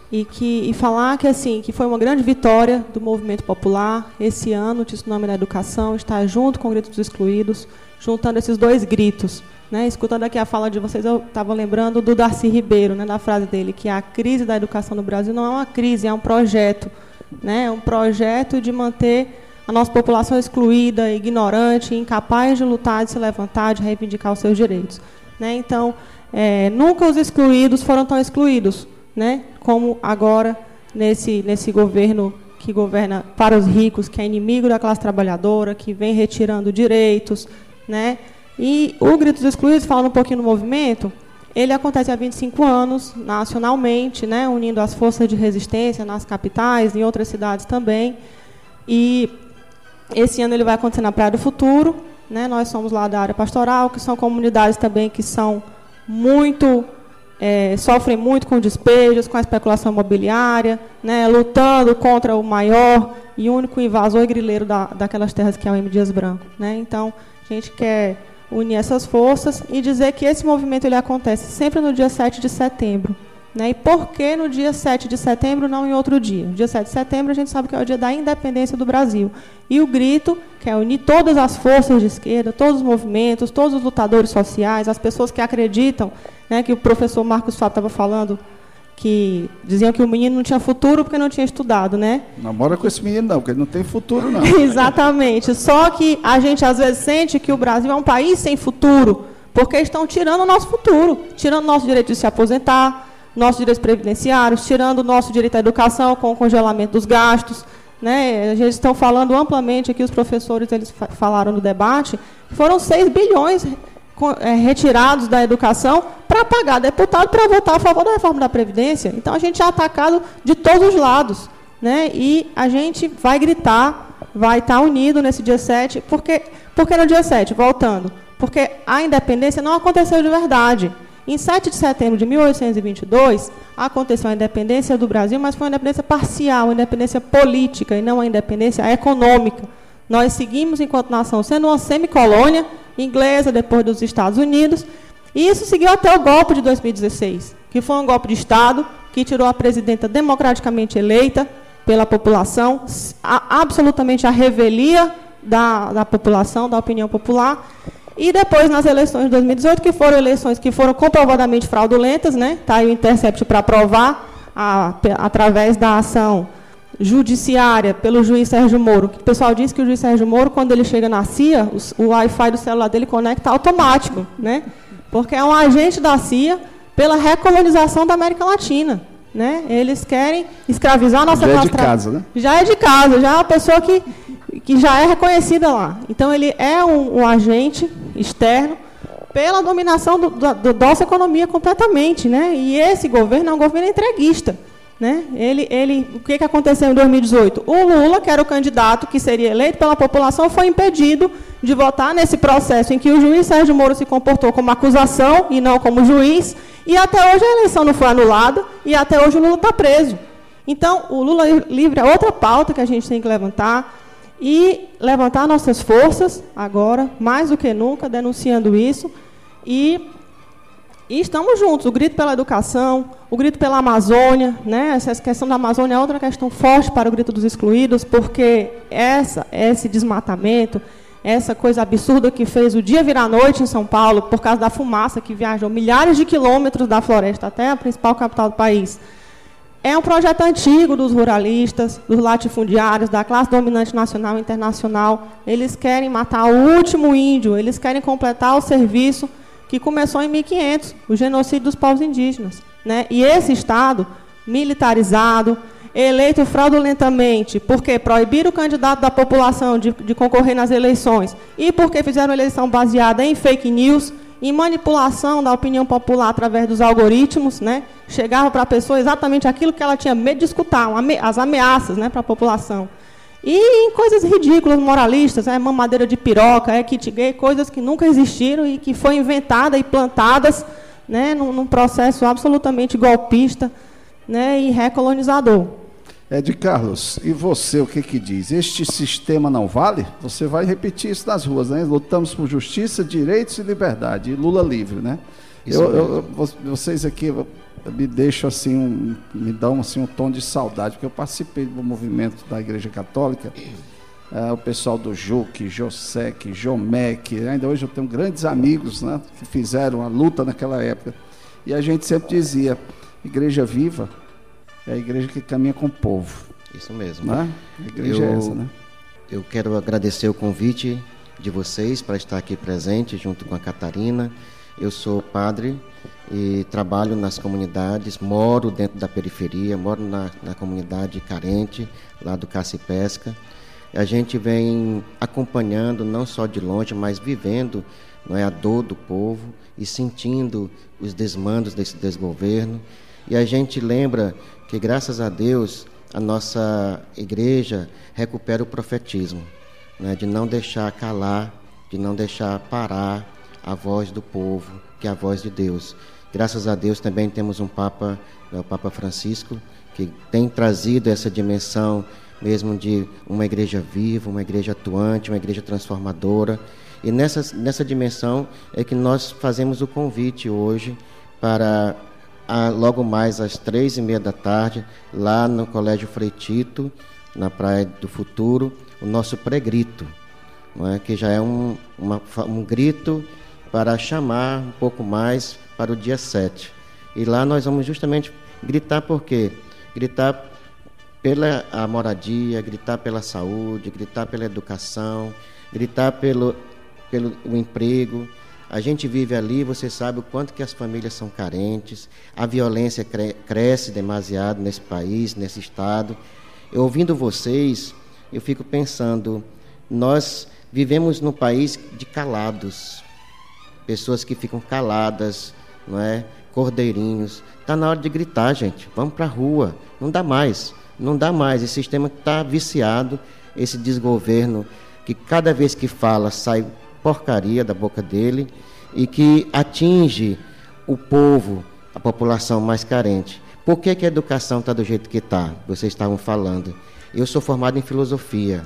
e falar que, assim, que foi uma grande vitória do movimento popular. Esse ano, o Tsunami da Educação está junto com o Grito dos Excluídos, juntando esses dois gritos. Né? Escutando aqui a fala de vocês, eu estava lembrando do Darcy Ribeiro, né, da frase dele, que a crise da educação no Brasil não é uma crise, é um projeto. Né? É um projeto de manter a nossa população excluída, ignorante, incapaz de lutar, de se levantar, de reivindicar os seus direitos. Né? Então, nunca os excluídos foram tão excluídos, né, como agora nesse governo que governa para os ricos, que é inimigo da classe trabalhadora, que vem retirando direitos. Né? E o Grito dos Excluídos, falando um pouquinho do movimento, ele acontece há 25 anos, nacionalmente, né, unindo as forças de resistência nas capitais, em outras cidades também. E esse ano ele vai acontecer na Praia do Futuro. Né, nós somos lá da área pastoral, que são comunidades também que são muito, sofrem muito com despejos, com a especulação imobiliária, né, lutando contra o maior e único invasor e grileiro daquelas terras, que é o M. Dias Branco. Né? Então, a gente quer unir essas forças e dizer que esse movimento ele acontece sempre no dia 7 de setembro. Né? E por que no dia 7 de setembro, não em outro dia? No dia 7 de setembro, a gente sabe que é o dia da independência do Brasil. E o grito quer unir todas as forças de esquerda, todos os movimentos, todos os lutadores sociais, as pessoas que acreditam, né, que o professor Marcos Fábio estava falando, que diziam que o menino não tinha futuro porque não tinha estudado, né? Namora com esse menino não, porque ele não tem futuro não. Exatamente. Só que a gente às vezes sente que o Brasil é um país sem futuro, porque estão tirando o nosso futuro, tirando o nosso direito de se aposentar, nossos direitos previdenciários, tirando o nosso direito à educação com o congelamento dos gastos. Né? A gente está falando amplamente aqui, os professores eles falaram no debate, foram 6 bilhões retirados da educação para pagar deputado para votar a favor da reforma da Previdência. Então, a gente é atacado de todos os lados. Né? E a gente vai gritar, vai estar unido nesse dia 7. Por que no dia 7? Voltando. Porque a independência não aconteceu de verdade. Em 7 de setembro de 1822, aconteceu a independência do Brasil, mas foi uma independência parcial, uma independência política e não uma independência econômica. Nós seguimos, enquanto nação, sendo uma semicolônia inglesa, depois dos Estados Unidos, e isso seguiu até o golpe de 2016, que foi um golpe de Estado que tirou a presidenta democraticamente eleita pela população, absolutamente a revelia da população, da opinião popular. E depois, nas eleições de 2018, que foram eleições que foram comprovadamente fraudulentas, né? Está aí o Intercept para provar, através da ação judiciária pelo juiz Sérgio Moro. O pessoal diz que o juiz Sérgio Moro, quando ele chega na CIA, o Wi-Fi do celular dele conecta automático, né? Porque é um agente da CIA pela recolonização da América Latina. Né? Eles querem escravizar a nossa classe. Já é de casa, né? Já é de casa, já é uma pessoa que já é reconhecida lá. Então, ele é um agente externo pela dominação da nossa economia completamente. Né? E esse governo é um governo entreguista. Né? O que aconteceu em 2018? O Lula, que era o candidato que seria eleito pela população, foi impedido de votar nesse processo em que o juiz Sérgio Moro se comportou como acusação e não como juiz, e até hoje a eleição não foi anulada, e até hoje o Lula está preso. Então, o Lula livre é outra pauta que a gente tem que levantar, e levantar nossas forças, agora, mais do que nunca, denunciando isso, e estamos juntos, o grito pela educação, o grito pela Amazônia, né? Essa questão da Amazônia é outra questão forte para o grito dos excluídos, porque esse desmatamento, essa coisa absurda que fez o dia virar noite em São Paulo, por causa da fumaça que viajou milhares de quilômetros da floresta até a principal capital do país, é um projeto antigo dos ruralistas, dos latifundiários, da classe dominante nacional e internacional. Eles querem matar o último índio, eles querem completar o serviço que começou em 1500, o genocídio dos povos indígenas. Né? E esse Estado, militarizado, eleito fraudulentamente, porque proibiram o candidato da população de concorrer nas eleições, e porque fizeram eleição baseada em fake news, em manipulação da opinião popular através dos algoritmos, né? Chegava para a pessoa exatamente aquilo que ela tinha medo de escutar, as ameaças, né, para a população. E em coisas ridículas, moralistas, mamadeira de piroca, kit gay, coisas que nunca existiram e que foram inventadas e plantadas, né, num processo absolutamente golpista, né, e recolonizador. Ed Carlos, e você, o que diz? Este sistema não vale? Você vai repetir isso nas ruas, né? Lutamos por justiça, direitos e liberdade. E Lula livre, né? Vocês aqui me deixam assim, me dão assim um tom de saudade, porque eu participei do movimento da Igreja Católica, o pessoal do JUC, JOSEC, JOMEC, ainda hoje eu tenho grandes amigos, né, que fizeram a luta naquela época. E a gente sempre dizia, igreja viva é a igreja que caminha com o povo. Isso mesmo. Né? A igreja é essa, né? Eu quero agradecer o convite de vocês para estar aqui presente junto com a Catarina. Eu sou padre e trabalho nas comunidades, moro dentro da periferia, moro na comunidade carente, lá do Caça e Pesca. A gente vem acompanhando, não só de longe, mas vivendo, não é, a dor do povo e sentindo os desmandos desse desgoverno. E a gente lembra que, graças a Deus, a nossa igreja recupera o profetismo, né, de não deixar calar, de não deixar parar a voz do povo, que é a voz de Deus. Graças a Deus também temos um Papa, o Papa Francisco, que tem trazido essa dimensão mesmo de uma igreja viva, uma igreja atuante, uma igreja transformadora. E nessa dimensão é que nós fazemos o convite hoje para logo mais às 3h30 da tarde, lá no Colégio Frei Tito, na Praia do Futuro, o nosso pré-grito, não é? Que já é um grito para chamar um pouco mais para o dia 7. E lá nós vamos justamente gritar por quê? Gritar pela moradia, gritar pela saúde, gritar pela educação, gritar pelo emprego. A gente vive ali, você sabe o quanto que as famílias são carentes, a violência cresce demasiado nesse país, nesse estado. Eu, ouvindo vocês, eu fico pensando, nós vivemos num país de calados, pessoas que ficam caladas, não é? Cordeirinhos. Está na hora de gritar, gente, vamos para a rua, não dá mais, esse sistema está viciado, esse desgoverno que cada vez que fala sai porcaria da boca dele e que atinge o povo, a população mais carente. Por que a educação está do jeito que está? Vocês estavam falando. Eu sou formado em filosofia.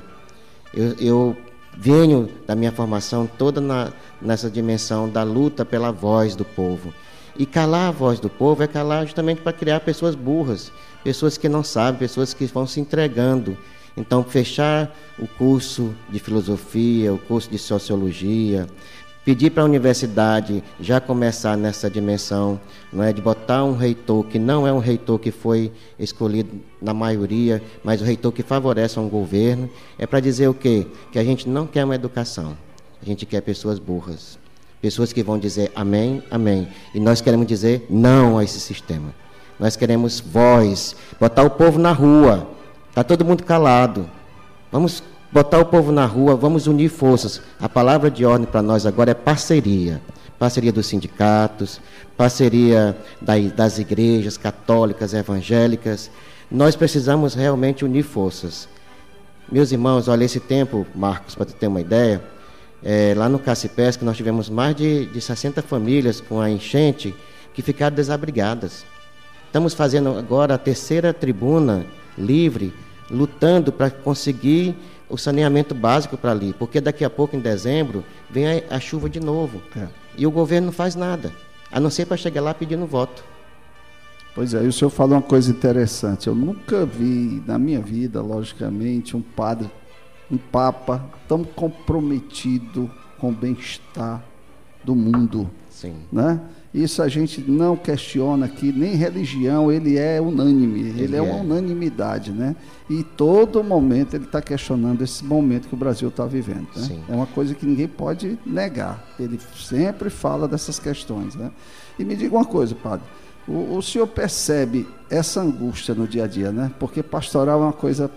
Eu venho da minha formação toda nessa dimensão da luta pela voz do povo. E calar a voz do povo é calar justamente para criar pessoas burras, pessoas que não sabem, pessoas que vão se entregando. Então, fechar o curso de filosofia, o curso de sociologia, pedir para a universidade já começar nessa dimensão, não é, de botar um reitor que não é um reitor que foi escolhido na maioria, mas o reitor que favorece um governo, é para dizer o quê? Que a gente não quer uma educação, a gente quer pessoas burras, pessoas que vão dizer amém, amém. E nós queremos dizer não a esse sistema. Nós queremos voz, botar o povo na rua. Está todo mundo calado. Vamos botar o povo na rua, vamos unir forças. A palavra de ordem para nós agora é parceria. parceria dos sindicatos, parceria das igrejas católicas, evangélicas. Nós precisamos realmente unir forças. Meus irmãos, olha, esse tempo, Marcos, para ter uma ideia, lá no Cacipesca nós tivemos mais de 60 famílias com a enchente que ficaram desabrigadas. Estamos fazendo agora a 3ª tribuna livre, lutando para conseguir o saneamento básico para ali, porque daqui a pouco, em dezembro, vem a chuva de novo. E o governo não faz nada, a não ser para chegar lá pedindo voto. Pois é, e o senhor falou uma coisa interessante. Eu nunca vi na minha vida, logicamente, um padre, um papa tão comprometido com o bem-estar do mundo. Sim. Né? Isso a gente não questiona aqui, nem religião, ele é unânime, ele é uma unanimidade, né? E todo momento ele está questionando esse momento que o Brasil está vivendo. Né? É uma coisa que ninguém pode negar, ele sempre fala dessas questões. Né? E me diga uma coisa, padre, o senhor percebe essa angústia no dia a dia, né? Porque pastoral é uma coisa,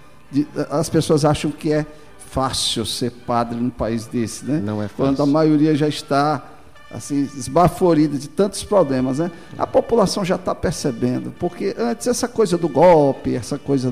as pessoas acham que é fácil ser padre num país desse, né? Não é fácil. Quando a maioria já está assim, esbaforida de tantos problemas, né? A população já está percebendo, porque antes essa coisa do golpe, essa coisa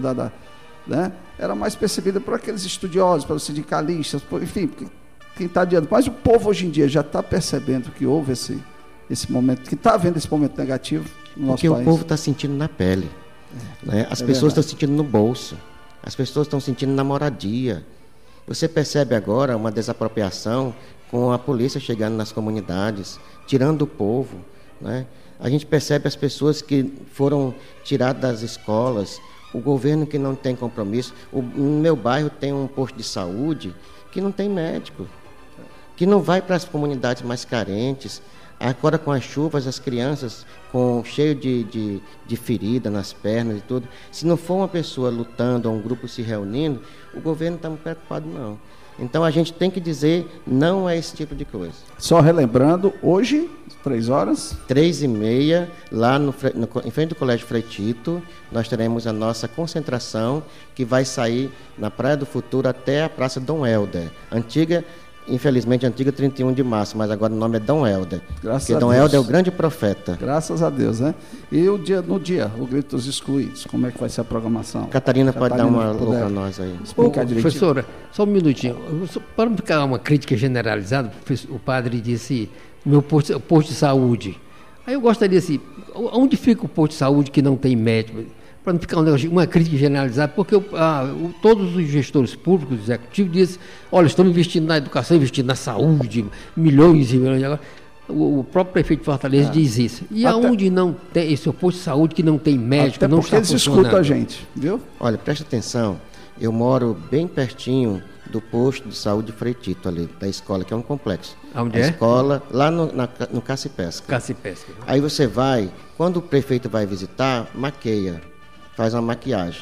né? Era mais percebida por aqueles estudiosos, pelos sindicalistas, enfim, quem está adiante. Mas o povo hoje em dia já está percebendo que houve esse momento, que está havendo esse momento negativo no nosso país. Porque o povo está sentindo na pele, né? As pessoas estão sentindo no bolso, as pessoas estão sentindo na moradia. Você percebe agora uma desapropriação com a polícia chegando nas comunidades, tirando o povo, né? A gente percebe as pessoas que foram tiradas das escolas, o governo que não tem compromisso. No meu bairro tem um posto de saúde que não tem médico, que não vai para as comunidades mais carentes. Agora, com as chuvas, as crianças cheio de ferida nas pernas e tudo. Se não for uma pessoa lutando, ou um grupo se reunindo, o governo não está muito preocupado, não. Então, a gente tem que dizer não a esse tipo de coisa. Só relembrando, hoje, 3 horas? 3h30, lá em frente do Colégio Frei Tito, nós teremos a nossa concentração, que vai sair na Praia do Futuro até a Praça Dom Helder. Infelizmente, antiga 31 de março, mas agora o nome é Dom Helder. Graças porque a Dom Deus. Helder é o grande profeta. Graças a Deus, né? E o Grito dos Excluídos, como é que vai ser a programação? Catarina pode dar uma luz para nós aí. Explicar direitinho. Professora, só um minutinho. Para não ficar uma crítica generalizada, o padre disse, meu posto de saúde. Aí eu gostaria assim, onde fica o posto de saúde que não tem médico? Para não ficar uma crítica generalizada, porque todos os gestores públicos, executivos, dizem, olha, estamos investindo na educação, investindo na saúde, milhões e milhões. Agora, o próprio prefeito de Fortaleza diz isso. E aonde não tem esse posto de saúde que não tem médico, não está funcionando? Eles escutam a gente, viu? Olha, presta atenção, eu moro bem pertinho do posto de saúde Frei Tito, ali, da escola, que é um complexo. Onde a é? Escola, lá no Cacipesca. Cacipesca. Aí você vai, quando o prefeito vai visitar, maqueia. Faz uma maquiagem,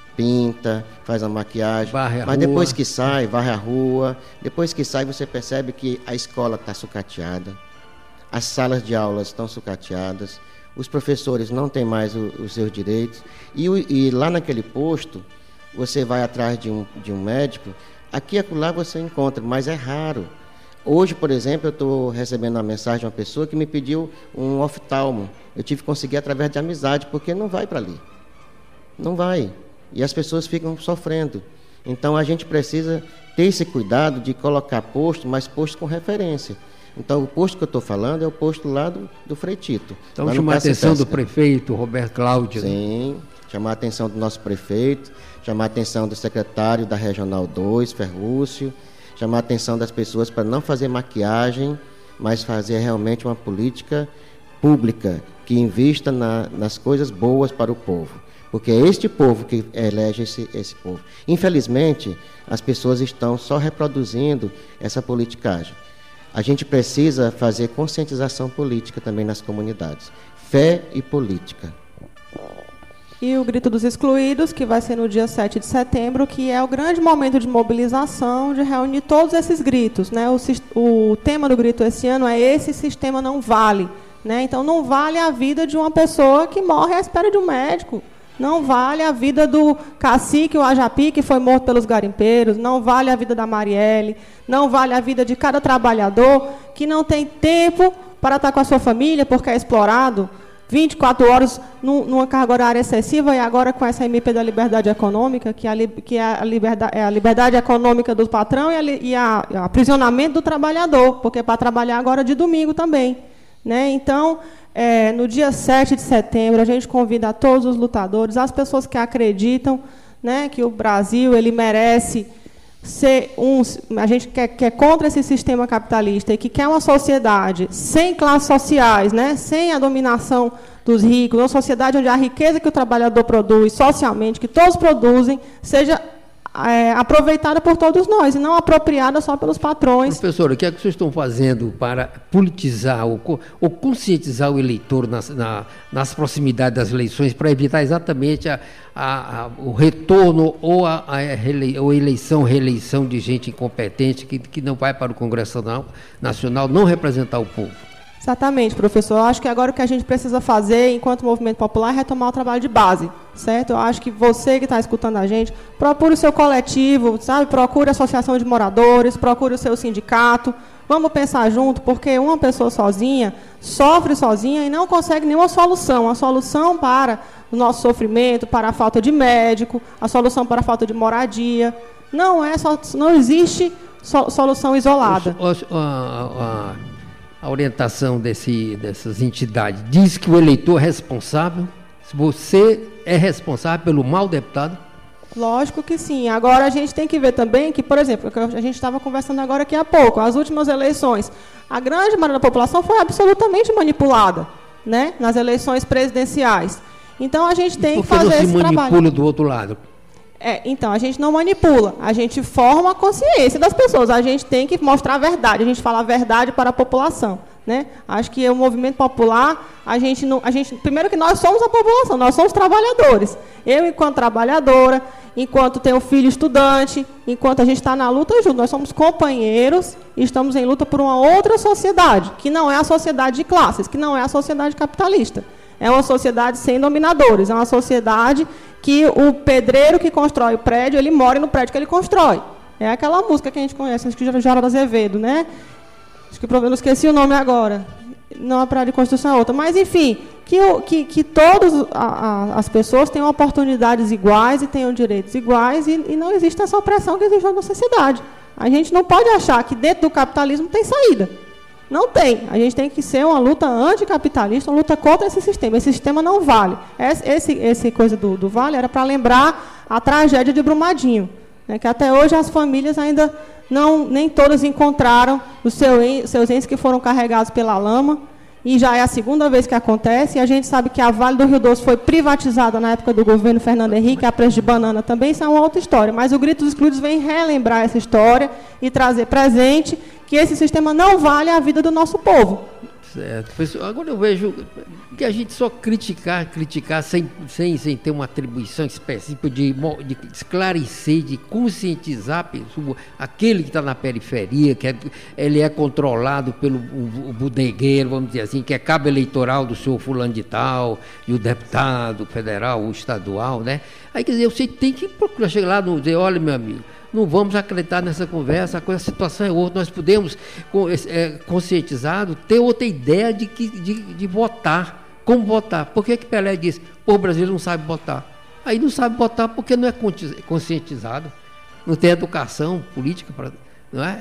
pinta, faz uma maquiagem, mas depois que sai, varre a rua, depois que sai você percebe que a escola está sucateada, as salas de aulas estão sucateadas, os professores não têm mais os seus direitos, e lá naquele posto, você vai atrás de um médico, aqui e acolá você encontra, mas é raro. Hoje, por exemplo, eu estou recebendo uma mensagem de uma pessoa que me pediu um oftalmo, eu tive que conseguir através de amizade, porque não vai para ali. Não vai. E as pessoas ficam sofrendo. Então, a gente precisa ter esse cuidado de colocar posto, mas posto com referência. Então, o posto que eu estou falando é o posto lá do Frei Tito. Então, chamar a atenção do prefeito, Roberto Cláudio. Sim, chamar a atenção do nosso prefeito, chamar a atenção do secretário da Regional 2, Ferrúcio, chamar a atenção das pessoas para não fazer maquiagem, mas fazer realmente uma política pública que invista nas coisas boas para o povo. Porque é este povo que elege esse povo. Infelizmente, as pessoas estão só reproduzindo essa politicagem. A gente precisa fazer conscientização política também nas comunidades. Fé e política. E o Grito dos Excluídos, que vai ser no dia 7 de setembro, que é o grande momento de mobilização, de reunir todos esses gritos, né? O tema do grito esse ano é esse sistema não vale, né? Então, não vale a vida de uma pessoa que morre à espera de um médico. Não vale a vida do cacique, o Ajapi, que foi morto pelos garimpeiros, não vale a vida da Marielle, não vale a vida de cada trabalhador que não tem tempo para estar com a sua família, porque é explorado 24 horas numa carga horária excessiva, e agora com essa MP da liberdade econômica, que é a liberdade econômica do patrão e o aprisionamento do trabalhador, porque é para trabalhar agora de domingo também, né? Então, no dia 7 de setembro, a gente convida a todos os lutadores, as pessoas que acreditam, né, que o Brasil ele merece ser a gente quer contra esse sistema capitalista e que quer uma sociedade sem classes sociais, né, sem a dominação dos ricos, uma sociedade onde a riqueza que o trabalhador produz socialmente, que todos produzem, seja aproveitada por todos nós e não apropriada só pelos patrões. Professora, o que é que vocês estão fazendo para politizar ou conscientizar o eleitor nas proximidades das eleições para evitar exatamente o retorno ou a reeleição de gente incompetente que não vai para o Congresso Nacional não representar o povo? Exatamente, professor. Eu acho que agora o que a gente precisa fazer, enquanto movimento popular, é retomar o trabalho de base, certo? Eu acho que você que está escutando a gente, procure o seu coletivo, sabe? Procure a associação de moradores, procure o seu sindicato. Vamos pensar junto, porque uma pessoa sozinha sofre sozinha e não consegue nenhuma solução. A solução para o nosso sofrimento, para a falta de médico, a solução para a falta de moradia, não existe solução isolada. A orientação dessas entidades diz que o eleitor é responsável. Se você é responsável pelo mau deputado? Lógico que sim. Agora a gente tem que ver também que, por exemplo, a gente estava conversando agora aqui há pouco, as últimas eleições, a grande maioria da população foi absolutamente manipulada, né, nas eleições presidenciais. Então a gente tem que fazer esse trabalho. Por que não se manipula do outro lado? Então, a gente não manipula, a gente forma a consciência das pessoas, a gente tem que mostrar a verdade, a gente fala a verdade para a população, né? Acho que o movimento popular, primeiro que nós somos a população, nós somos trabalhadores. Eu, enquanto trabalhadora, enquanto tenho filho estudante, enquanto a gente está na luta junto, nós somos companheiros e estamos em luta por uma outra sociedade, que não é a sociedade de classes, que não é a sociedade capitalista. É uma sociedade sem dominadores, é uma sociedade que o pedreiro que constrói o prédio, ele mora no prédio que ele constrói. É aquela música que a gente conhece, acho que Jorge Azevedo, né? Acho que eu não esqueci o nome agora. Não é praia de construção, é outra. Mas, enfim, que todas as pessoas tenham oportunidades iguais e tenham direitos iguais e não existe essa opressão que existe na nossa sociedade. A gente não pode achar que dentro do capitalismo tem saída. Não tem. A gente tem que ser uma luta anticapitalista, uma luta contra esse sistema. Esse sistema não vale. Esse coisa do vale era para lembrar a tragédia de Brumadinho, né, que até hoje as famílias ainda nem todas encontraram os seus entes que foram carregados pela lama, e já é a segunda vez que acontece, e a gente sabe que a Vale do Rio Doce foi privatizada na época do governo Fernando Henrique, a preço de banana também, isso é uma outra história, mas o Grito dos Excluídos vem relembrar essa história e trazer presente que esse sistema não vale a vida do nosso povo. Certo. Agora eu vejo que a gente só criticar sem ter uma atribuição específica de esclarecer, de conscientizar aquele que está na periferia, ele é controlado pelo bodegueiro, vamos dizer assim, que é cabo eleitoral do senhor fulano de tal, e o deputado federal, o estadual, né? Aí, quer dizer, você tem que procurar chegar lá e dizer, olha, meu amigo, não vamos acreditar nessa conversa, a situação é outra, nós podemos, conscientizado, ter outra ideia de votar. Como votar? Por que Pelé disse, o brasileiro não sabe votar? Aí não sabe votar porque não é conscientizado, não tem educação política, não é?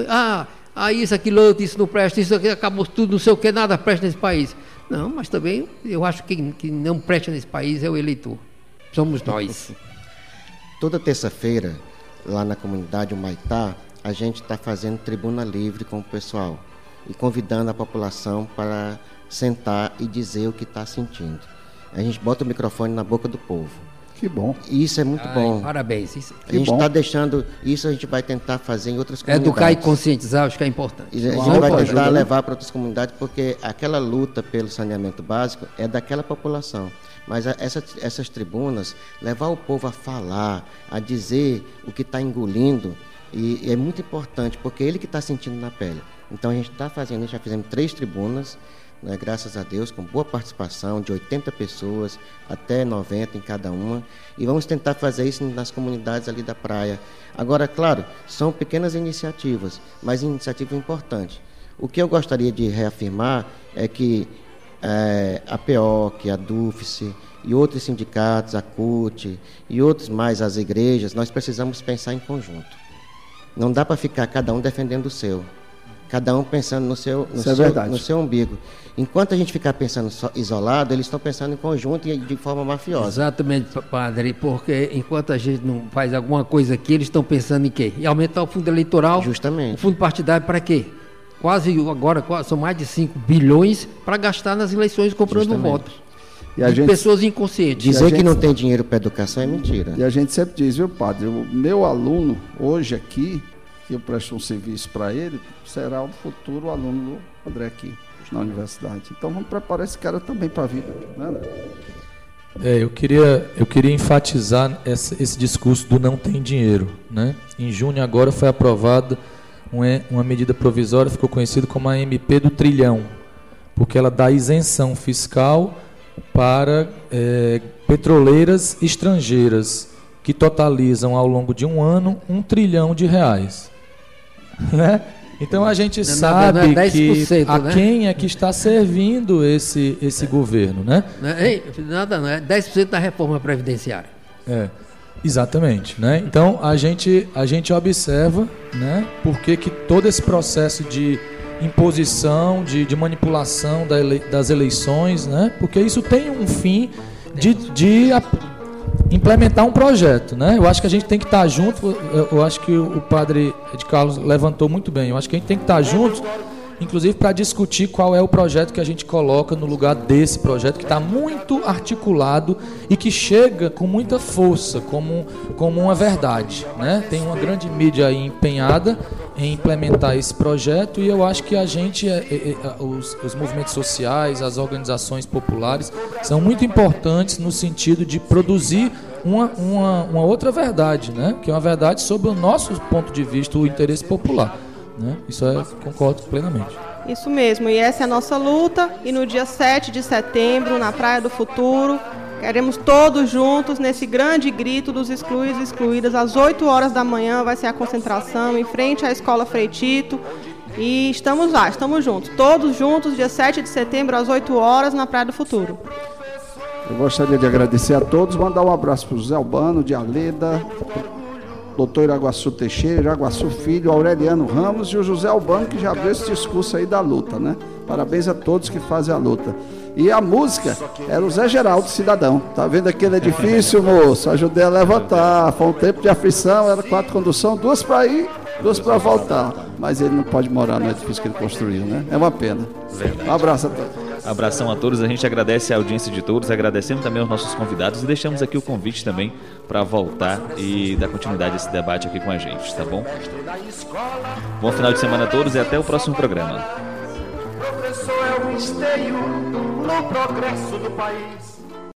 Aí isso, aquilo, isso não presta, isso aqui acabou tudo, não sei o que, nada presta nesse país. Não, mas também eu acho que não presta nesse país é o eleitor, somos nós. Toda terça-feira, lá na comunidade Humaitá, a gente está fazendo tribuna livre com o pessoal e convidando a população para sentar e dizer o que está sentindo. A gente bota o microfone na boca do povo. Que bom. Isso é muito bom. Parabéns. A gente está deixando, isso a gente vai tentar fazer em outras comunidades. Educar e conscientizar, acho que é importante. E a gente vai tentar levar para outras comunidades, porque aquela luta pelo saneamento básico é daquela população. Mas essas tribunas, levar o povo a falar, a dizer o que está engolindo, e é muito importante, porque é ele que está sentindo na pele. Então a gente está fazendo, já fizemos 3 tribunas, né, graças a Deus, com boa participação, de 80 pessoas até 90 em cada uma, e vamos tentar fazer isso nas comunidades ali da praia. Agora, claro, são pequenas iniciativas, mas iniciativa importante. O que eu gostaria de reafirmar é que a PEOC, a DUFSE e outros sindicatos, a CUT e outros mais, as igrejas, nós precisamos pensar em conjunto. Não dá para ficar cada um defendendo o seu, cada um pensando no seu umbigo. Enquanto a gente ficar pensando isolado, eles estão pensando em conjunto e de forma mafiosa. Exatamente, padre, porque enquanto a gente não faz alguma coisa aqui, eles estão pensando em quê? Em aumentar o fundo eleitoral. Justamente. O fundo partidário para quê? Agora são mais de 5 bilhões para gastar nas eleições comprando votos. E pessoas inconscientes. Dizer que não tem dinheiro para educação é mentira. E a gente sempre diz, viu, padre, o meu aluno hoje aqui, que eu presto um serviço para ele, será o futuro aluno do André aqui na universidade. Então vamos preparar esse cara também para a vida, né? Eu queria enfatizar esse discurso do não tem dinheiro, né? Em junho agora foi aprovada uma medida provisória, ficou conhecida como a MP do trilhão, porque ela dá isenção fiscal para petroleiras estrangeiras que totalizam ao longo de um ano R$1 trilhão, né? Então a gente sabe que a quem é que está servindo esse governo, né? Nada, não é 10% da reforma previdenciária. Exatamente, né? Então a gente observa, né, porque que todo esse processo de imposição, de manipulação das eleições, né? Porque isso tem um fim de implementar um projeto, né? Eu acho que a gente tem que estar junto. Eu acho que o padre Ed Carlos levantou muito bem. Eu acho que a gente tem que estar juntos, inclusive para discutir qual é o projeto que a gente coloca no lugar desse projeto que está muito articulado e que chega com muita força, como uma verdade, né? Tem uma grande mídia aí empenhada em implementar esse projeto e eu acho que a gente, os movimentos sociais, as organizações populares são muito importantes no sentido de produzir uma outra verdade, né? Que é uma verdade sobre o nosso ponto de vista, o interesse popular, né? Isso concordo plenamente. Isso mesmo, e essa é a nossa luta, e no dia 7 de setembro, na Praia do Futuro, queremos todos juntos nesse grande grito dos excluídos e excluídas. Às 8 horas da manhã vai ser a concentração em frente à Escola Frei Tito. E estamos lá, estamos juntos. Todos juntos, dia 7 de setembro, às 8 horas, na Praia do Futuro. Eu gostaria de agradecer a todos, mandar um abraço para o José Albano, de Aleda, doutor Iraguaçu Teixeira, Iraguaçu Filho, Aureliano Ramos e o José Albano, que já abriu esse discurso aí da luta, né? Parabéns a todos que fazem a luta. E a música era o Zé Geraldo Cidadão. Tá vendo aquele edifício, moço? Ajudei a levantar. Foi um tempo de aflição, era 4 condução, 2 para ir, 2 para voltar. Mas ele não pode morar no edifício que ele construiu, né? É uma pena. Verdade. Um abraço a todos. Abração a todos, a gente agradece a audiência de todos, agradecemos também aos nossos convidados e deixamos aqui o convite também para voltar e dar continuidade a esse debate aqui com a gente, tá bom? Bom final de semana a todos e até o próximo programa. Professor é o esteio no progresso do país.